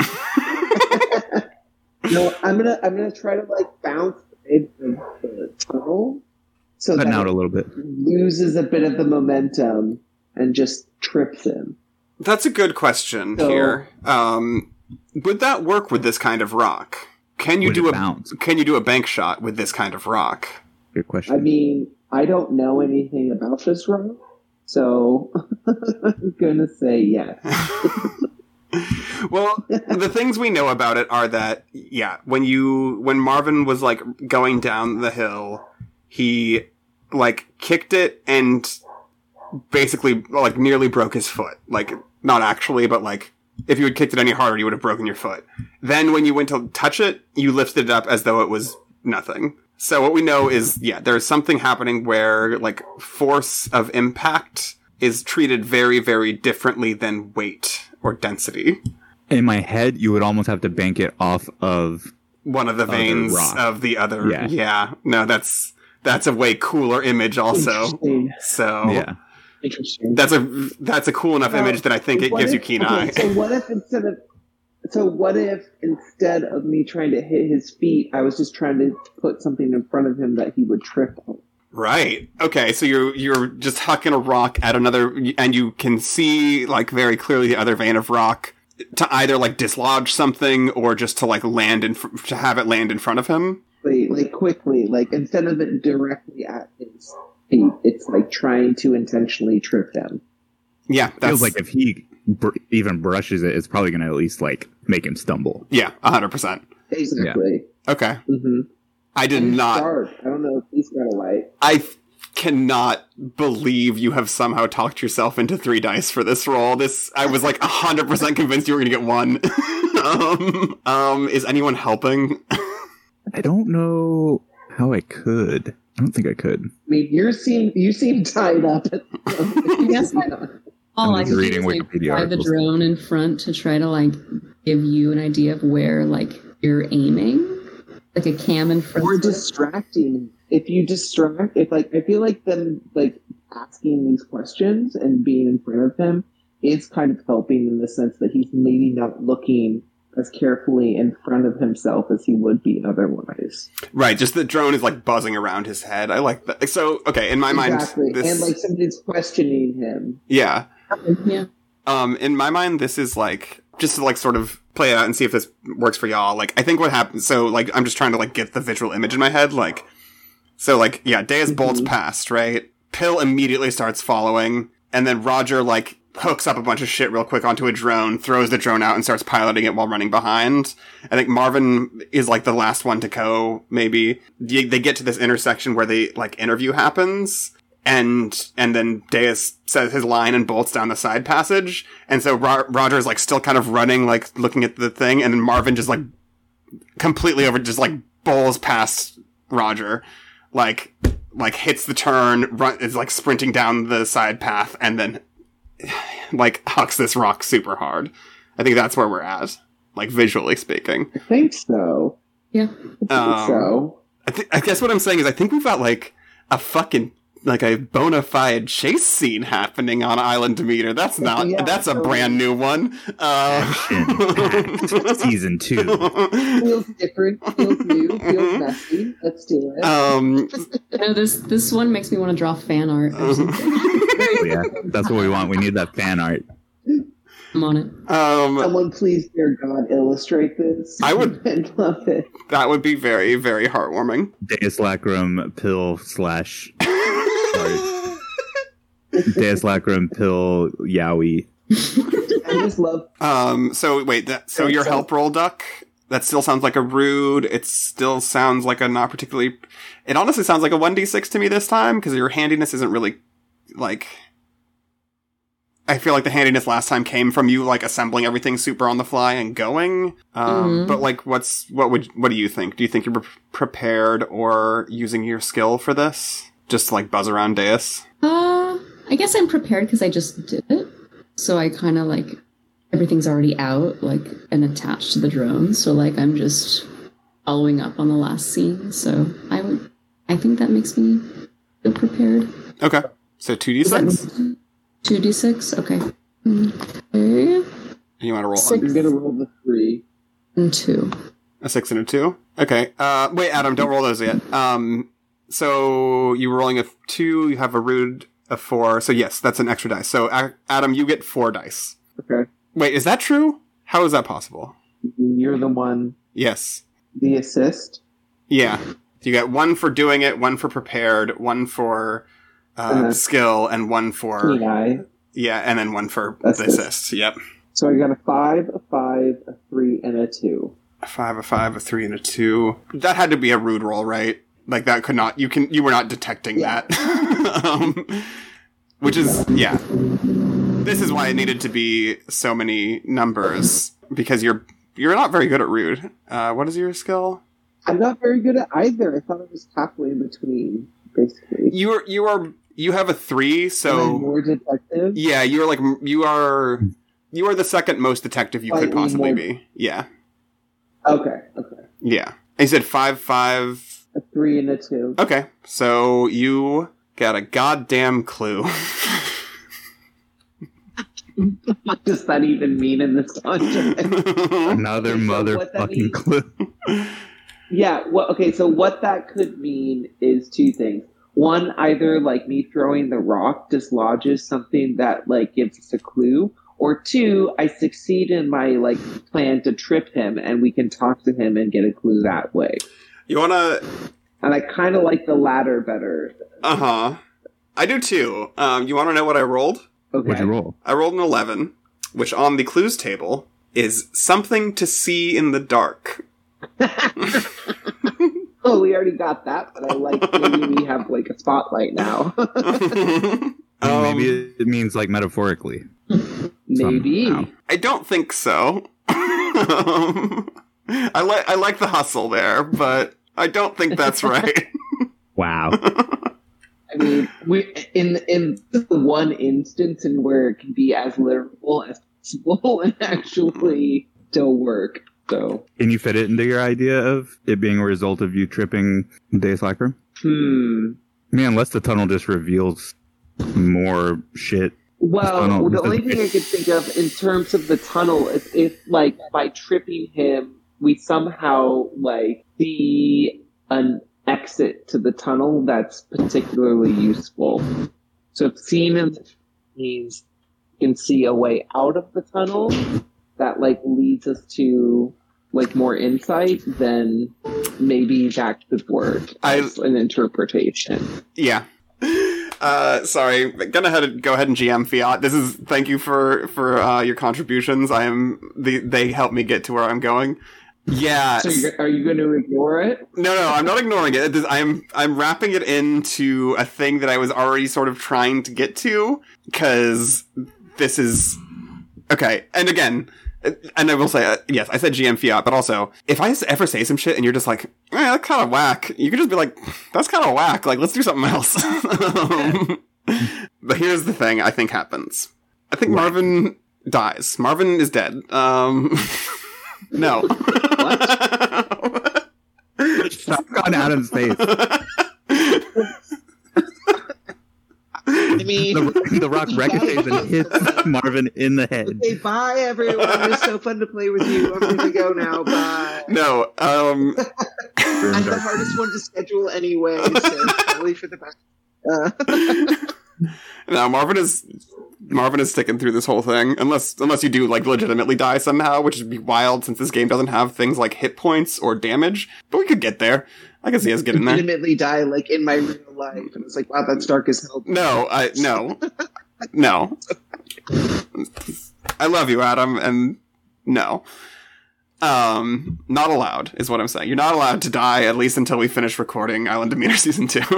No, I'm gonna I'm gonna try to like bounce into the tunnel so Cutting that out a it little bit. loses a bit of the momentum and just trips him. That's a good question So- here. Um, would that work with this kind of rock? Can you Would do it a bounce? Can you do a bank shot with this kind of rock? Good question. I mean, I don't know anything about this rock, so I'm gonna say yes. Well, the things we know about it are that, yeah, when you, when Marvin was, like, going down the hill, he, like, kicked it and basically, like, nearly broke his foot. Like, not actually, but, like, if you had kicked it any harder, you would have broken your foot. Then when you went to touch it, you lifted it up as though it was nothing. So what we know is, yeah, there's something happening where, like, force of impact is treated very, very differently than weight or density. In my head, you would almost have to bank it off of. One of the Other veins rock. of the other. Yeah. Yeah. No, that's that's a way cooler image also. Interesting. So Yeah. Interesting. that's a that's a cool enough Well, image that I think it What gives you if- keen okay, eye. So what if instead of so what if instead of me trying to hit his feet, I was just trying to put something in front of him that he would trip on? Right. Okay, so you're you're just hucking a rock at another, and you can see like very clearly the other vein of rock to either like dislodge something or just to like land in fr- to have it land in front of him. Like, like quickly, like instead of it directly at his feet, it's like trying to intentionally trip him. Yeah, that's Feels like if he br- even brushes it, it's probably going to at least like make him stumble. yeah, a hundred percent. Exactly. Okay, Mm-hmm. I did And he's not. dark. I don't know if he's got a light. I f- cannot believe you have somehow talked yourself into three dice for this roll. This I was like a hundred percent convinced you were going to get one. um, um, is anyone helping? I don't know how I could. I don't think I could. I mean, you seem you seem tied up. Yes, I- All I'm I just can do reading is like Wikipedia fly the articles. drone in front to try to like give you an idea of where like you're aiming, like a cam in front. Or of it. distracting. If you distract, if like I feel like them like asking these questions and being in front of him is kind of helping in the sense that he's maybe not looking as carefully in front of himself as he would be otherwise. Right, just the drone is like buzzing around his head. I like that. So, okay, in my Exactly. mind, this And like somebody's questioning him. yeah. Yeah. Um, in my mind, this is like just to like sort of play it out and see if this works for y'all. Like, I think what happens. So, like, I'm just trying to like get the visual image in my head. Like, so like, yeah, Deus bolts Mhm. past, right? Pill immediately starts following, and then Roger like hooks up a bunch of shit real quick onto a drone, throws the drone out, and starts piloting it while running behind. I think Marvin is like the last one to go. Maybe they they get to this intersection where the like interview happens. And, and then Deus says his line and bolts down the side passage. And so Ro- Roger's like still kind of running, like looking at the thing. And then Marvin just like completely over, just like bowls past Roger. Like, like hits the turn, run, is like sprinting down the side path and then like hucks this rock super hard. I think that's where we're at. Like visually speaking. I think so. Yeah. I think Um, so. I, th- I guess what I'm saying is I think we've got like a fucking like a bona fide chase scene happening on Island Demeter. That's not Yeah, that's a so- brand new one. Uh, Action Pact Season two. Feels different, feels new, feels messy. Let's do it. um, You know, this this one makes me want to draw fan art or something. Oh, yeah, that's what we want. We need that fan art. I'm on it. um, Someone please, dear God, illustrate this. I would- I'd love it. that would be very very heartwarming. Deus Lacrum pill slash. Sorry. Deus Lacrum pill Yowie. I just love. Um, so wait, that so your So- help roll, Duck. That still sounds like a rude. It still sounds like a not particularly. It honestly sounds like a one d six to me this time because your handiness isn't really like. I feel like the handiness last time came from you like assembling everything super on the fly and going. Um, Mhm. But like, what's what would what do you think? Do you think you're pre- prepared or using your skill for this? Just to, like buzz around Deus. Uh, I guess I'm prepared because I just did it. So I kind of like everything's already out, like and attached to the drone. So like I'm just following up on the last scene. So I would, I think that makes me feel prepared. Okay, so two d six. Two d six. Okay. Okay. You want to roll Six. I'm gonna roll the three. And two. a six and a two? Okay. Uh, wait, Adam, don't roll those yet. Um, So you were rolling a two, you have a rude a four. So yes, that's an extra dice. So A- Adam, you get four dice. Okay. Wait, is that true? How is that possible? You're the one, Yes. the assist. Yeah. You get one for doing it, one for prepared, one for uh, Uh-huh. skill, and one for Keen eye. yeah, and then one for Assist. the assist. Yep. So I got a five, a five, a three, and a two. A five, a five, a three, and a two. That had to be a rude roll, right? Like that could not. You can. You were not detecting Yeah. that. um, which is yeah. This is why it needed to be so many numbers because you're you're not very good at rude. Uh, what is your skill? I'm not very good at either. I thought it was halfway in between, basically. You are you are you have a three, Am I so more detective? yeah, you are like you are you are the second most detective you could Slightly possibly more- be. Yeah, Okay, okay. yeah. I said five five. A three and a two. Okay, so you got a goddamn clue. What does that even mean in this context? Another So what that motherfucking means- clue. Yeah, well, okay, so what that could mean is two things. One, either like me throwing the rock dislodges something that like gives us a clue, or two, I succeed in my like plan to trip him and we can talk to him and get a clue that way. You wanna? And I kind of like the latter better. Uh huh. I do too. Um, you want to know what I rolled? Okay. What'd you roll? I rolled an eleven, which on the clues table is something to see in the dark. Oh, we already got that, but I like maybe we have like a spotlight now. Um, Maybe it means like metaphorically. Maybe. Somehow. I don't think so. um, I like I like the hustle there, but I don't think that's right. Wow. I mean, we in in the one instance in where it can be as literal as possible and actually still work. So, Can you fit it into your idea of it being a result of you tripping Deus Lackrum? hmm. I mean, unless the tunnel just reveals more shit. Well, tunnel- the only thing I could think of in terms of the tunnel is if, like, by tripping him, we somehow like see an exit to the tunnel that's particularly useful. So if seeing him means you can see a way out of the tunnel that like leads us to like more insight, then maybe that could work I- as an interpretation. Yeah. Uh, sorry, gonna ahead, go ahead and G M Fiat. This is thank you for for uh, your contributions. I am the they help me get to where I'm going. Yeah. So you're, are you going to ignore it? No, no, I'm not ignoring it. This- I'm I'm wrapping it into a thing that I was already sort of trying to get to because this is okay. And again, and I will say, uh, yes, I said G M Fiat, but also if I ever say some shit and you're just like, eh, that's kind of whack, you could just be like, that's kind of whack. Like, let's do something else. um, but here's the thing: I think happens. I think Marvin dies. Marvin is dead. Um, no. Stop on Adam's face. I mean, The, the rock ricochets and hits Marvin in the head. okay, bye everyone. It was so fun to play with you. I'm gonna go now. Bye. No. Um. I'm the hardest one to schedule anyway, so probably for the best. Uh, No, Marvin is Marvin is sticking through this whole thing, unless unless you do like legitimately die somehow, which would be wild since this game doesn't have things like hit points or damage. But we could get there. I can see us getting there. legitimately die like in my real life, and it's like, wow, that's dark as hell. No, I no, no. I love you, Adam, and no. Um, not allowed is what I'm saying. You're not allowed to die at least until we finish recording Island Demeanor season two.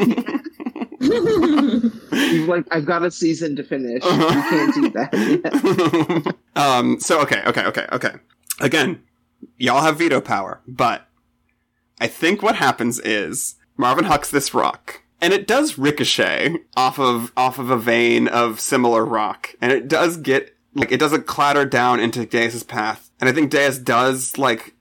You're like, I've got a season to finish. You can't do that yet. um, so okay, okay, okay, okay. Again, y'all have veto power, but I think what happens is Marvin hucks this rock, and it does ricochet off of off of a vein of similar rock, and it does get like it doesn't clatter down into Deus's path, and I think Deus does like.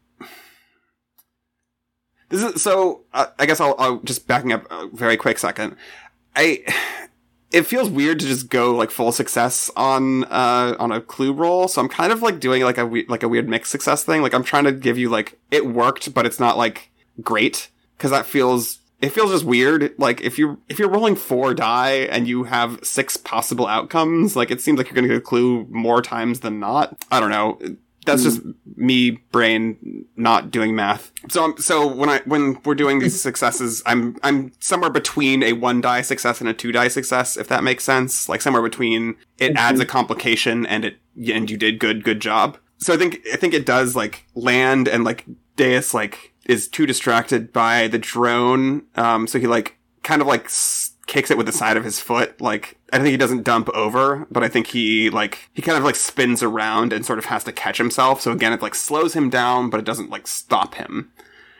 This is so. Uh, I guess I'll, I'll just backing up a very quick second. I. It feels weird to just go like full success on uh on a clue roll, so I'm kind of like doing like a we- like a weird mixed success thing. Like I'm trying to give you like it worked, but it's not like great because that feels it feels just weird. Like, if you if you're rolling four die and you have six possible outcomes, like, it seems like you're going to get a clue more times than not. I don't know. That's just me, brain, not doing math. So, I'm, so when I when we're doing these successes, I'm I'm somewhere between a one die success and a two die success, if that makes sense. Like somewhere between it adds a complication and it and you did good good job. So I think I think it does like land, and like Deus like is too distracted by the drone. Um, so he like kind of like s- kicks it with the side of his foot. Like, I think he doesn't dump over, but I think he like he kind of like spins around and sort of has to catch himself. So again, it like slows him down, but it doesn't like stop him.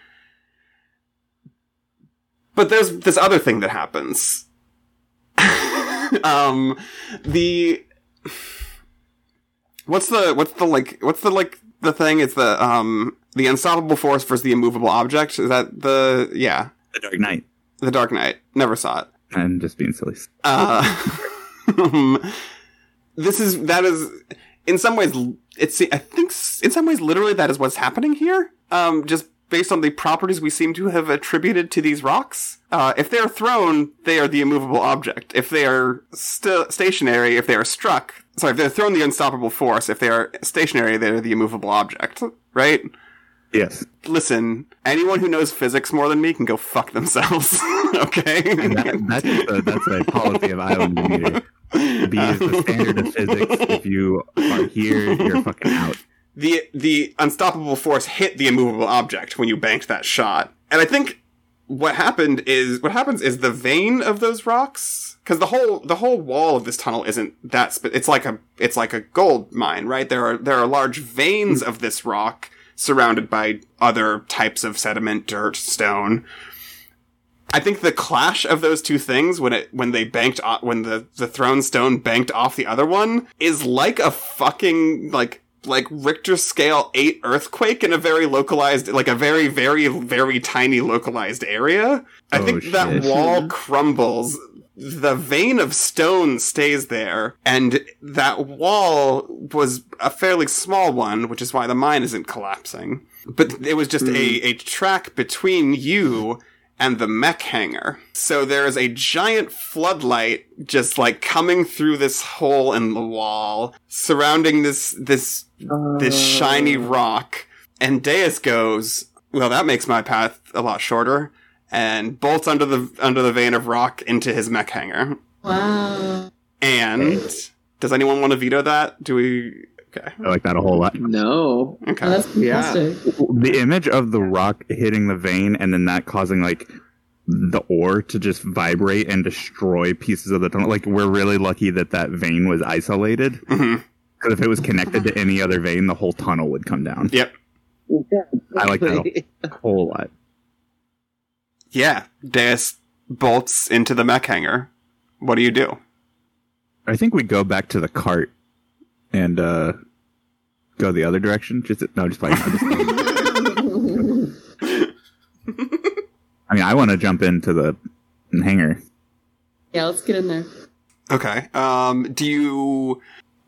But there's this other thing that happens. um, the what's the what's the like what's the like the thing? It's the um the unstoppable force versus the immovable object. Is that the yeah The Dark Knight. the Dark Knight? Never saw it. I'm just being silly. Uh, this is, that is, in some ways, it's, I think, in some ways, literally, that is what's happening here. Um, just based on the properties we seem to have attributed to these rocks. Uh, if they are thrown, they are the immovable object. If they are st- stationary, if they are struck, sorry, if they're thrown the unstoppable force, if they are stationary, they're the immovable object, right? Yes. Listen, anyone who knows physics more than me can go fuck themselves. Okay? And that, that's, the, that's the policy of Island Demeter. B is the standard of physics. If you are here, you're fucking out. The the unstoppable force hit the immovable object when you banked that shot. And I think what happened is, what happens is the vein of those rocks, because the whole the whole wall of this tunnel isn't that, sp- it's like a it's like a gold mine, right? There are there are large veins of this rock surrounded by other types of sediment, dirt, stone. I think the clash of those two things, when it when they banked off, when the the thrown stone banked off the other one, is like a fucking like like Richter scale eight earthquake in a very localized, like a very very very tiny localized area. I Oh, think shit. that wall crumbles. The vein of stone stays there, and that wall was a fairly small one, which is why the mine isn't collapsing. But it was just Mm. a, a track between you and the mech hangar. So there is a giant floodlight just like coming through this hole in the wall, surrounding this this this shiny rock. And Deus goes, well, that makes my path a lot shorter, and bolts under the under the vein of rock into his mech hangar. Wow. And does anyone want to veto that? Do we? Okay. I like that a whole lot. No. Okay. Oh, that's Yeah. fantastic. The image of the rock hitting the vein and then that causing like the ore to just vibrate and destroy pieces of the tunnel. Like, we're really lucky that that vein was isolated. Mhm. Because if it was connected to any other vein, the whole tunnel would come down. Yep. I like that a whole lot. Yeah. Deus bolts into the mech hangar. What do you do? I think we go back to the cart and uh, go the other direction. Just no, just playing. I mean, I want to jump into the hangar. Yeah, let's get in there. Okay. Um, do you...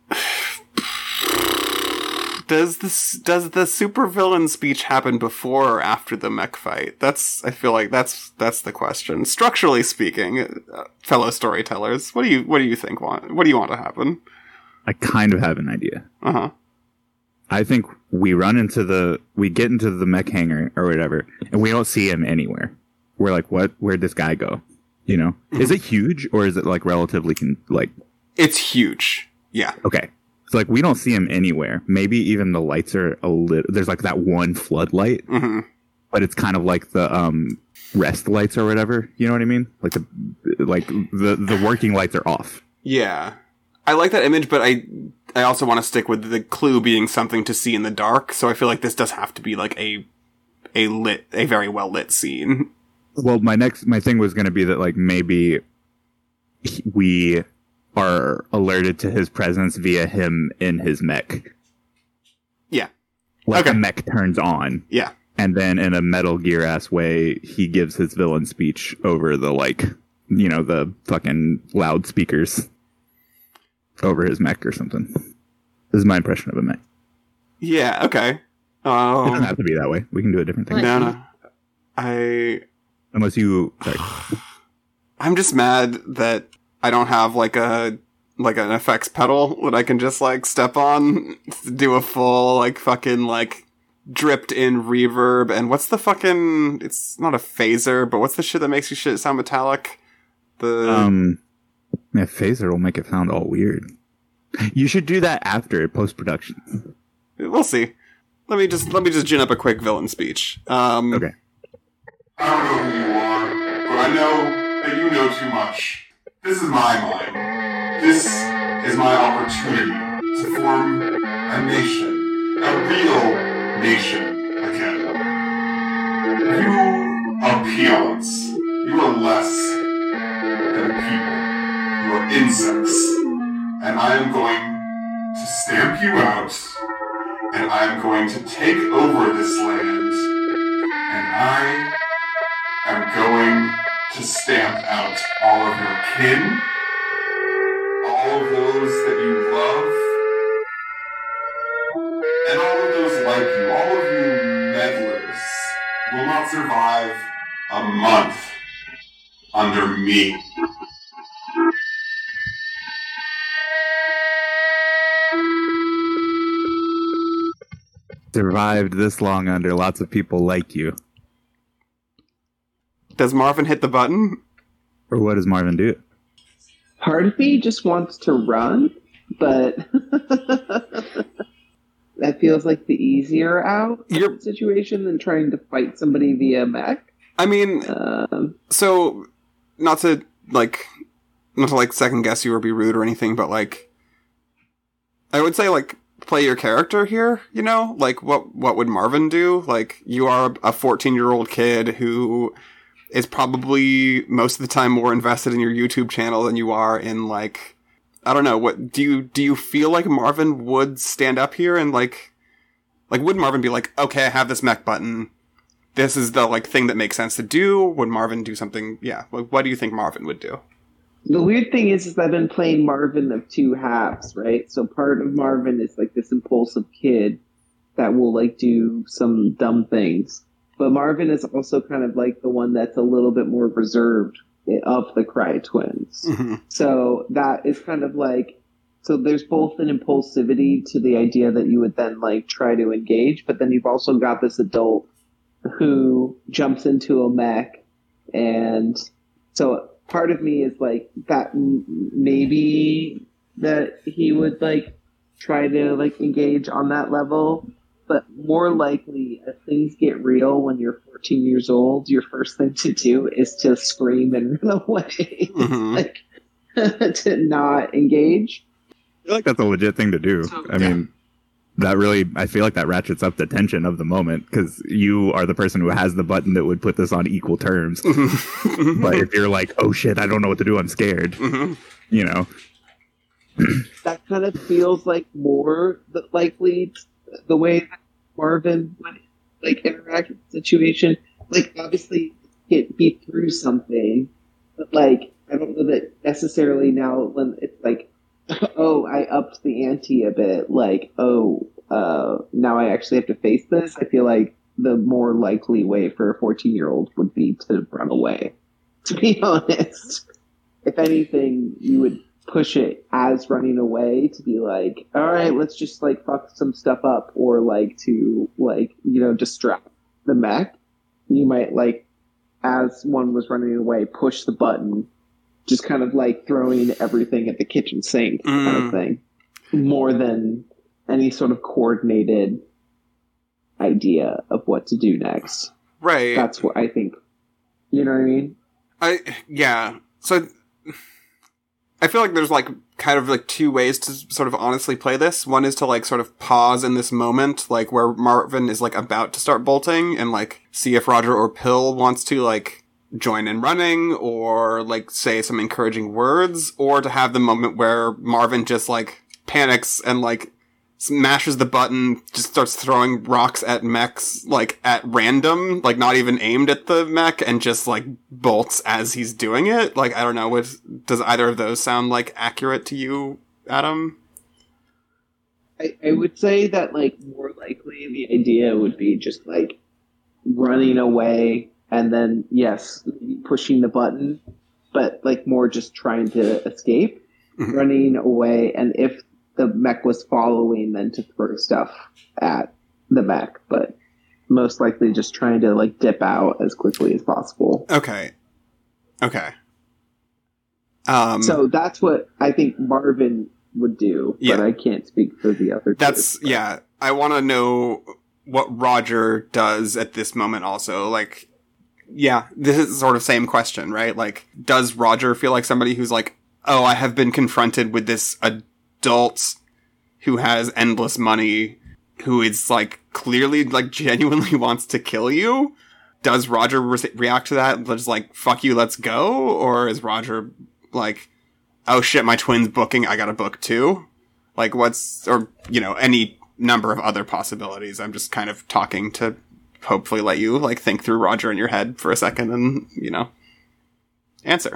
Does this does the supervillain speech happen before or after the mech fight? That's I feel like that's that's the question. Structurally speaking, uh, fellow storytellers, what do you what do you think want what do you want to happen? I kind of have an idea. Uh huh. I think we run into the, we get into the mech hangar or whatever, and we don't see him anywhere. We're like, what? Where'd this guy go? You know, mm-hmm. Is it huge or is it like relatively con- like? It's huge. Yeah. Okay. So like we don't see him anywhere. Maybe even the lights are a little. There's like that one floodlight, mm-hmm. but it's kind of like the um rest lights or whatever. You know what I mean? Like the like the the working lights are off. Yeah, I like that image, but I I also want to stick with the clue being something to see in the dark. So I feel like this does have to be like a a lit a very well lit scene. Well, my next my thing was going to be that like maybe we are alerted to his presence via him in his mech. Yeah. Like okay. the mech turns on. Yeah. And then in a Metal Gear ass way, he gives his villain speech over the like, you know, the fucking loudspeakers over his mech or something. This is my impression of a mech. Yeah, okay. Um, it doesn't have to be that way. We can do a different thing. No, no. I Unless you, sorry. I'm just mad that I don't have like a like an effects pedal that I can just like step on, do a full like fucking like dripped in reverb. And what's the fucking? It's not a phaser, but what's the shit that makes your shit sound metallic? The um, yeah, phaser will make it sound all weird. You should do that after post production. We'll see. Let me just let me just gin up a quick villain speech. Um, Okay. I don't know who you are, but I know that you know too much. This is my mind. This is my opportunity to form a nation, a real nation again. You are peons. You are less than people. You are insects. And I am going to stamp you out, and I am going to take over this land, and I am going to stamp out all of your kin, all of those that you love, and all of those like you. All of you meddlers will not survive a month under me. Survived this long under lots of people like you. Does Marvin hit the button? Or what does Marvin do? Part of me just wants to run, but that feels like the easier out You're- situation than trying to fight somebody via mech. I mean, Um, so not to like not to like second guess you or be rude or anything, but like I would say like play your character here, you know? Like what what would Marvin do? Like you are a fourteen-year-old kid who is probably most of the time more invested in your YouTube channel than you are in like I don't know, what do you do you feel like Marvin would stand up here and like like would Marvin be like, "Okay, I have this mech button. This is the like thing that makes sense to do." Would Marvin do something? Yeah. Like, what do you think Marvin would do? the weird thing is, is I've been playing Marvin of two halves, right? So part of Marvin is like this impulsive kid that will like do some dumb things. But Marvin is also kind of like the one that's a little bit more reserved of the Cry twins. Mm-hmm. So that is kind of like, so there's both an impulsivity to the idea that you would then like try to engage, but then you've also got this adult who jumps into a mech. And so part of me is like that m- maybe that he would like try to like engage on that level. But more likely, as things get real when you're fourteen years old, your first thing to do is to scream and run away, Mhm. like to not engage. I feel like that's a legit thing to do. So- I mean, that really, I feel like that ratchets up the tension of the moment because you are the person who has the button that would put this on equal terms. But if you're like, oh shit, I don't know what to do, I'm scared, Mhm. you know. That kind of feels like more the likely the way that Marvin would like interact with the situation. Like obviously get be through something, but like I don't know that necessarily now when it's like, oh, I upped the ante a bit. Like, oh, uh, now I actually have to face this. I feel like the more likely way for a fourteen-year-old would be to run away. To be honest, if anything, you would push it as running away to be like, all right, let's just like fuck some stuff up, or like to like you know distract the mech. You might like, as one was running away, push the button, just kind of like throwing everything at the kitchen sink kind Mm. of thing, more than any sort of coordinated idea of what to do next. Right. That's what I think. You know what I mean? I yeah. So I feel like there's like kind of like two ways to sort of honestly play this. One is to like sort of pause in this moment, like where Marvin is like about to start bolting, and like see if Roger or Pill wants to like join in running or like say some encouraging words, or to have the moment where Marvin just like panics and like smashes the button, just starts throwing rocks at mechs, like, at random, like, not even aimed at the mech, and just, like, bolts as he's doing it. Like, I don't know, what, does either of those sound, like, accurate to you, Adam? I, I would say that, like, more likely the idea would be just, like, running away and then yes, pushing the button, but like more just trying to escape, Mhm. running away, and if the mech was following, then to throw stuff at the mech, but most likely just trying to like dip out as quickly as possible. Okay. Okay. Um, So that's what I think Marvin would do, Yeah. but I can't speak for the other. that's, two. yeah. I want to know what Roger does at this moment also. Like, yeah, this is sort of same question, right? Like, does Roger feel like somebody who's like, oh, I have been confronted with this adult who has endless money, who is like clearly like genuinely wants to kill you? Does Roger re- react to that? Just like, fuck you, let's go? Or is Roger like, oh shit, my twin's booking, I gotta book too? Like, what's, or, you know, any number of other possibilities. I'm just kind of talking to hopefully let you like think through Roger in your head for a second and, you know, answer.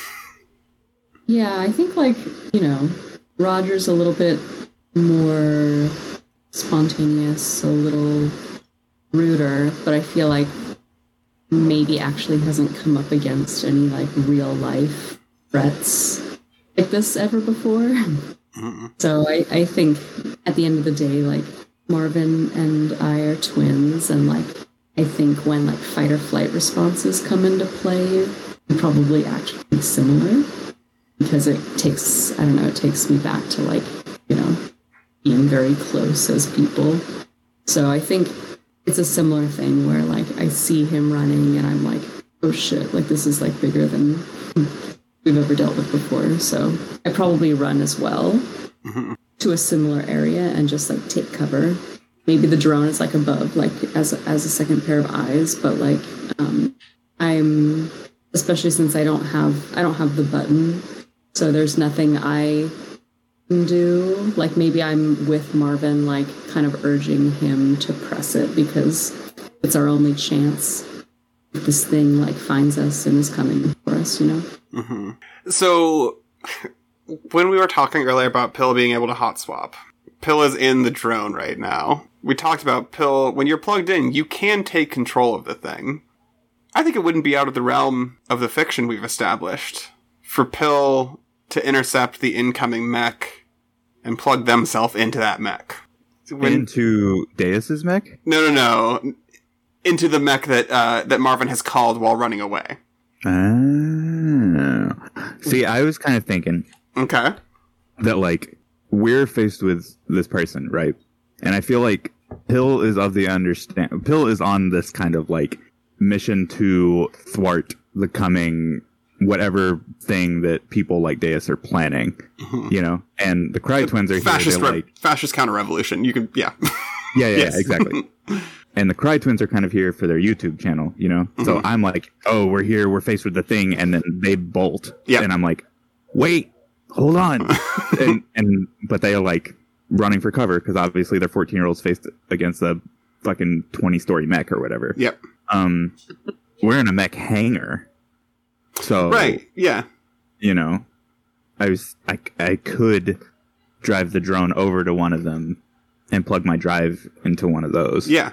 Yeah, I think like, you know, Roger's a little bit more spontaneous, a little ruder, but I feel like maybe actually hasn't come up against any like real life threats like this ever before. Mm-mm. So I, I think at the end of the day, like Marvin and I are twins, and like I think when like fight or flight responses come into play, we probably act pretty similar because it takes, I don't know, it takes me back to like, you know, being very close as people. So I think it's a similar thing where like I see him running and I'm like, oh shit, like this is like bigger than we've ever dealt with before. So I probably run as well Mm-hmm. to a similar area and just like take cover. Maybe the drone is like above, like as a, as a second pair of eyes, but like um, I'm, especially since I don't have I don't have the button, so there's nothing I can do. Like maybe I'm with Marvin, like kind of urging him to press it because it's our only chance if this thing like finds us and is coming for us, you know. Mm-hmm. So, when we were talking earlier about Pill being able to hot swap, Pill is in the drone right now. We talked about Pill, when you're plugged in, you can take control of the thing. I think it wouldn't be out of the realm of the fiction we've established for Pill to intercept the incoming mech and plug themselves into that mech. When, Into Deus's mech? no, no, no. Into the mech that, uh, that Marvin has called while running away. Oh. See, I was kind of thinking Okay. that, like, we're faced with this person, right? And I feel like Pill is of the understand. Pill is on this kind of, like, mission to thwart the coming whatever thing that people like Deus are planning, Mhm. you know? And the Cry Twins are Fascist, here. They're re- like, fascist counter-revolution. You can, yeah. yeah, yeah, Yes. yeah, exactly. And the Cry Twins are kind of here for their YouTube channel, you know? So Mhm. I'm like, oh, we're here, we're faced with the thing, and then they bolt. Yep. And I'm like, wait, hold on. and, and, but they are like running for cover, because obviously they're fourteen year olds faced against a fucking twenty story mech or whatever. Yep. Um, we're in a mech hangar. So, Right, yeah. you know, I was, I, I could drive the drone over to one of them and plug my drive into one of those. Yeah.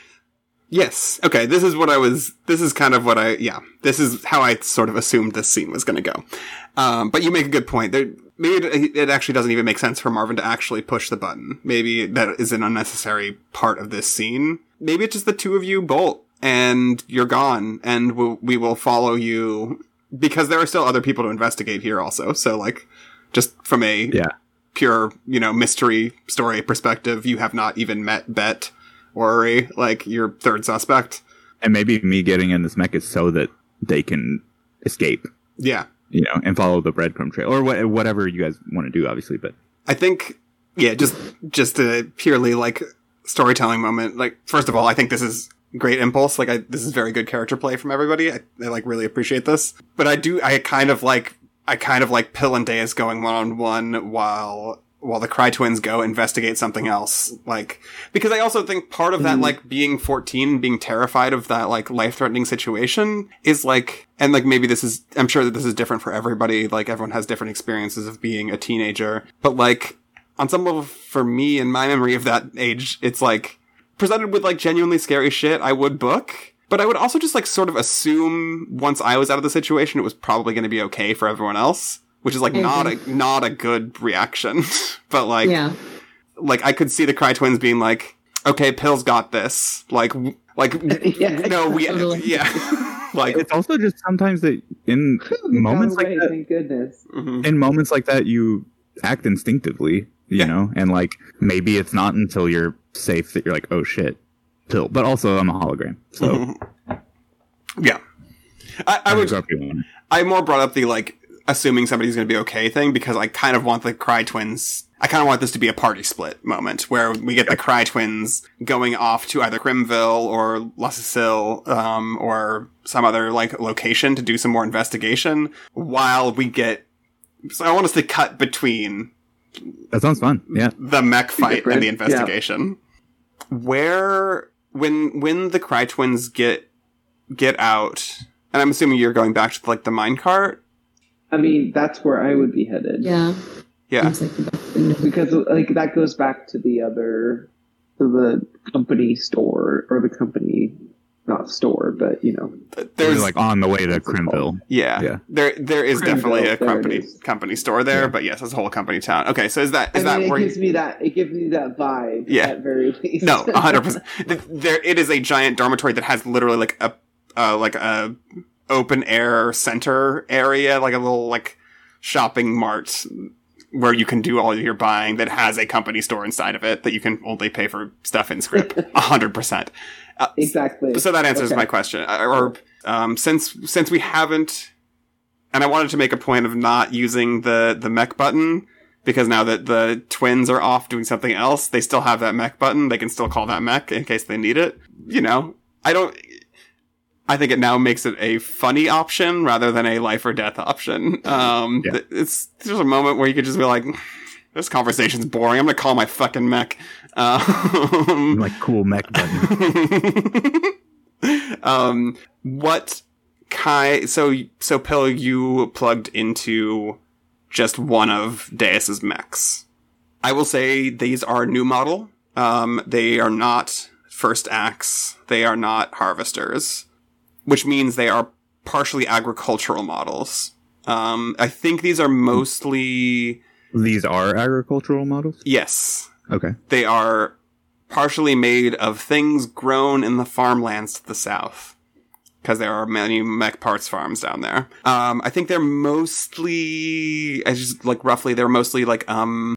Yes. Okay, this is what I was, this is kind of what I, yeah. This is how I sort of assumed this scene was going to go. Um, but you make a good point. There, maybe it, it actually doesn't even make sense for Marvin to actually push the button. Maybe that is an unnecessary part of this scene. Maybe it's just the two of you bolt and you're gone and we'll, we will follow you because there are still other people to investigate here also. So like, just from a Yeah. pure, you know, mystery story perspective, you have not even met Bet or Uri, like your third suspect. And maybe me getting in this mech is so that they can escape, Yeah. you know, and follow the breadcrumb trail or wha- whatever you guys want to do, obviously. But I think, yeah, just, just a purely like storytelling moment. Like, first of all, I think this is great impulse. Like, I, this is very good character play from everybody. I, I like really appreciate this, but I do, I kind of like, I kind of like Pill and Deus going one on one while, while the Cry Twins go investigate something else. Like, because I also think part of that, like, being fourteen, being terrified of that, like, life-threatening situation is, like, and, like, maybe this is, I'm sure that this is different for everybody. Like, everyone has different experiences of being a teenager. But, like, on some level, for me, in my memory of that age, it's, like, presented with, like, genuinely scary shit, I would book. But I would also just like sort of assume once I was out of the situation, it was probably going to be okay for everyone else, which is like I not agree. a not a good reaction. But like, Yeah. like I could see the Cry Twins being like, "Okay, Pill's got this." Like, w- like Yeah. no, we Totally. yeah, like It's also just sometimes that in We moments got like away, that, thank goodness. mhm. in moments like that, you act instinctively, you Yeah. know, and like maybe it's not until you're safe that you're like, oh shit, Pill. But also, I'm a hologram, so Mhm. yeah. I, I would. grumpy one. I more brought up the like assuming somebody's going to be okay thing because I kind of want the Cry Twins. I kind of want this to be a party split moment where we get the Cry Twins going off to either Crimville or La Sicile, um, or some other like location to do some more investigation while we get. So I want us to cut between That sounds fun. Yeah. the mech fight and the Different, yeah. investigation. Where when when the Cry Twins get get out, and I'm assuming you're going back to like the minecart. I mean, that's where I would be headed. Yeah. Yeah. Seems like the best thing to do. Because like that goes back to the other, to the company store or the company, not store, but you know. There's There's like on the way to What's it Crimville. Yeah. Yeah. There there is Crimville, definitely a there it company is. company store there, Yeah. but yes, it's a whole company town. Okay, so is that is I that mean, it where gives you, me that. It gives me that vibe. Yeah. At very least. No, one hundred percent. There it is a giant dormitory that has literally like a uh, like a open air center area, like a little like shopping mart where you can do all your buying that has a company store inside of it that you can only pay for stuff in script. one hundred percent. Uh, Exactly. So that answers Okay. my question. Uh, Or um, since since we haven't, and I wanted to make a point of not using the the mech button because now that the twins are off doing something else, they still have that mech button. They can still call that mech in case they need it. You know, I don't. I think it now makes it a funny option rather than a life or death option. Um, Yeah. th- it's there's a moment where you could just be like, "This conversation's boring. I'm gonna call my fucking mech." Um, Like cool mech button. um, what kind? So, so Pill, you plugged into just one of Deus's mechs. I will say these are new model. Um, they are not first acts. They are not harvesters, which means they are partially agricultural models. Um, I think these are mostly These are agricultural models? yes. Okay. They are partially made of things grown in the farmlands to the south. Because there are many mech parts farms down there. Um, I think they're mostly, I just, like, roughly, they're mostly, like, um,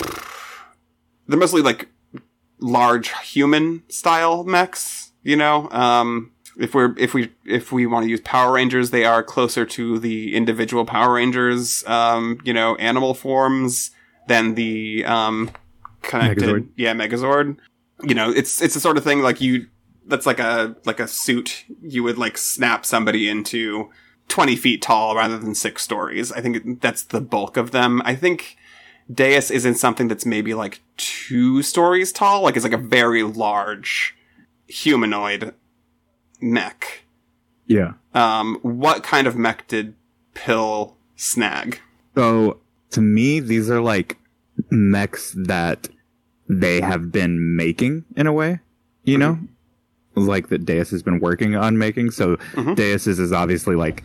they're mostly, like, large human-style mechs, you know? Um, if we're, if we, if we want to use Power Rangers, they are closer to the individual Power Rangers, um, you know, animal forms than the, um, connected, Megazord. yeah, Megazord. You know, it's, it's the sort of thing, like, you, that's like a, like a suit you would, like, snap somebody into twenty feet tall rather than six stories. I think that's the bulk of them. I think Deus isn't something that's maybe, like, two stories tall. Like, it's like a very large humanoid mech. Yeah. Um, what kind of mech did Pill snag? So to me, these are like mechs that they have been making in a way, you know, like that Deus has been working on making. So Mhm. Deus is, is obviously like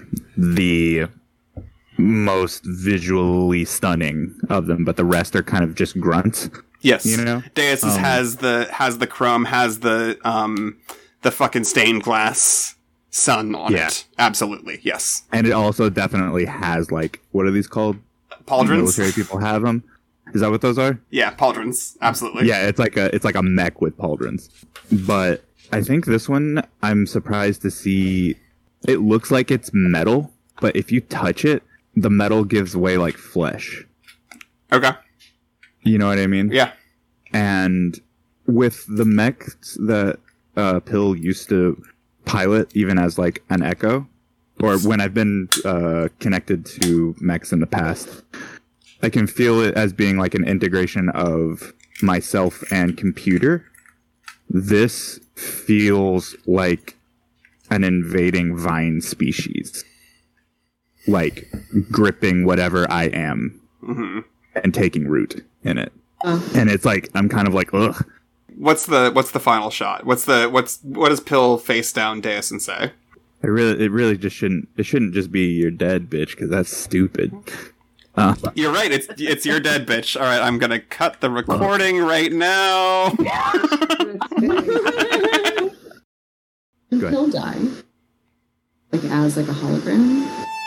the most visually stunning of them, but the rest are kind of just grunts, Yes. you know? Deus is- Um, has the, has the chrome, has the, um, the fucking stained glass sun on Yeah. it. Absolutely. Yes. And it also definitely has like, what are these called? Pauldrons? Military people have them. Is that what those are? Yeah, pauldrons. Absolutely. Yeah, it's like a it's like a mech with pauldrons. But I think this one, I'm surprised to see. It looks like it's metal, but if you touch it, the metal gives way like flesh. Okay. You know what I mean? Yeah. And with the mechs that uh, Pill used to pilot, even as like an Echo, or when I've been uh, connected to mechs in the past, I can feel it as being like an integration of myself and computer. This feels like an invading vine species, like gripping whatever I am hmm and taking root in it. Oh. And it's like, I'm kind of like, ugh. what's the what's the final shot? What's the what's what does Pill face down Deus and say? It really, it really just shouldn't. It shouldn't just be you're dead, bitch, because that's stupid. Uh, You're right. It's it's your dead, bitch. All right, I'm gonna cut the recording right now. Did Pill die? Like as like a hologram?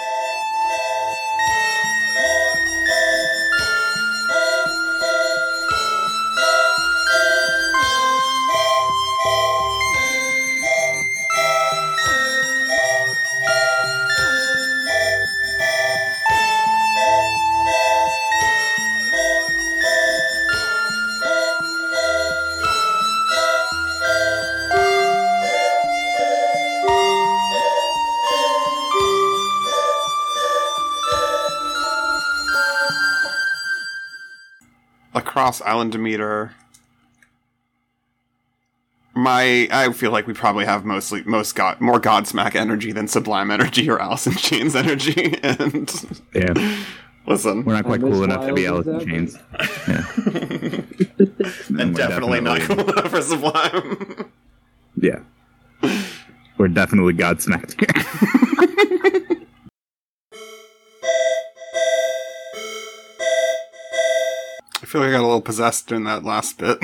Across Island Demeter, my I feel like we probably have mostly most god more Godsmack energy than Sublime energy or Alice in Chains energy. And yeah, listen, we're not quite I'm cool as enough to be Alice wild in as Chains. Yeah. and we're definitely, not cool enough for Sublime. Yeah, we're definitely Godsmacked here. I feel like I got a little possessed in that last bit.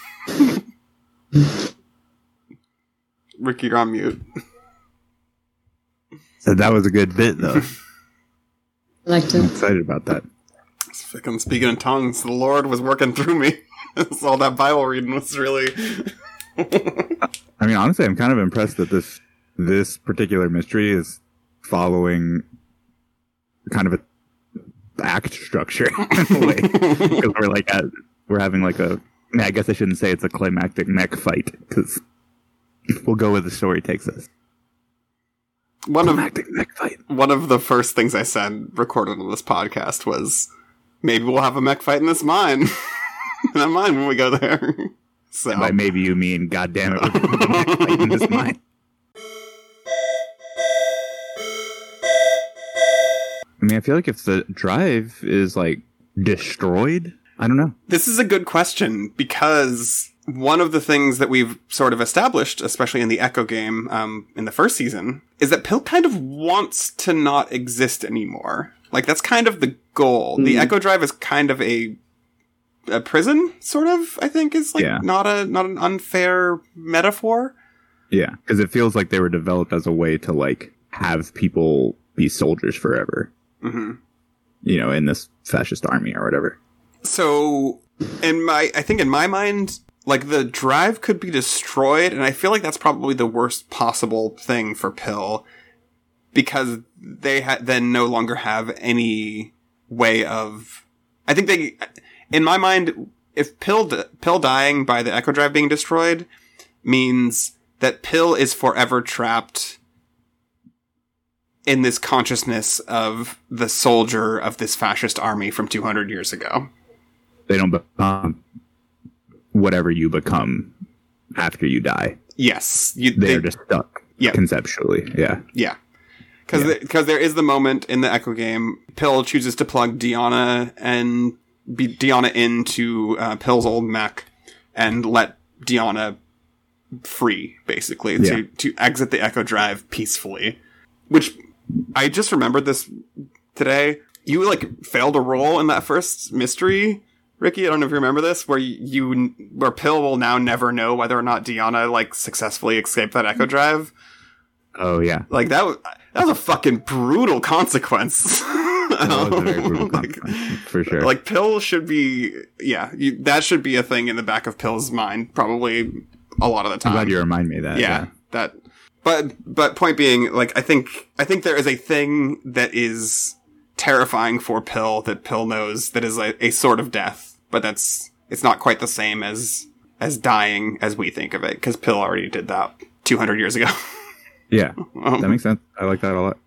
Ricky, you're on mute. So that was a good bit, though. I liked I'm it. excited about that. Fucking speaking in tongues. The Lord was working through me. All that Bible reading was really. I mean, honestly, I'm kind of impressed that this this particular mystery is following kind of a act structure in a way, because we're like at, we're having like a. I, mean, I guess I shouldn't say it's a climactic mech fight, because we'll go where the story takes us. One of Climactic mech fight. one of the first things I said recorded on this podcast was, maybe we'll have a mech fight in this mine. In that mine when we go there. So And by maybe you mean, God damn it, we're gonna have a mech fight in this mine. I mean, I feel like if the drive is like destroyed, I don't know. this is a good question, because one of the things that we've sort of established, especially in the Echo game, um, in the first season, is that Pill kind of wants to not exist anymore. Like, that's kind of the goal. Mm. The Echo Drive is kind of a a prison, sort of, I think, is like Yeah. not a not an unfair metaphor. Yeah, because it feels like they were developed as a way to like have people be soldiers forever. hmm You know, in this fascist army or whatever. So, in my, I think in my mind, like, the drive could be destroyed, and I feel like that's probably the worst possible thing for Pill, because they ha- then no longer have any way of, I think they, in my mind, if Pill, d- Pill dying by the Echo Drive being destroyed means that Pill is forever trapped in this consciousness of the soldier of this fascist army from two hundred years ago. They don't become whatever you become after you die. Yes, you, They're they, just stuck. Yeah. Conceptually, yeah. yeah, because Yeah. because there is the moment in the Echo game, Pill chooses to plug Deanna and be Deanna into uh, Pill's old mech and let Deanna free, basically, Yeah. to to exit the Echo Drive peacefully. Which I just remembered this today. You like failed a roll in that first mystery, Ricky. I don't know if you remember this, where you where Pill will now never know whether or not Deanna like successfully escaped that Echo Drive. Oh, yeah. Like that was that was a fucking brutal consequence. That was a very brutal Like- consequence, for sure. Like Pill should be, yeah, you, that should be a thing in the back of Pill's mind, probably a lot of the I'm time. glad you remind me of that. yeah, that. But but point being, like I think I think there is a thing that is terrifying for Pill that Pill knows that is a, a sort of death, but that's it's not quite the same as as dying as we think of it, because Pill already did that two hundred years ago. Yeah, Um, that makes sense. I like that a lot.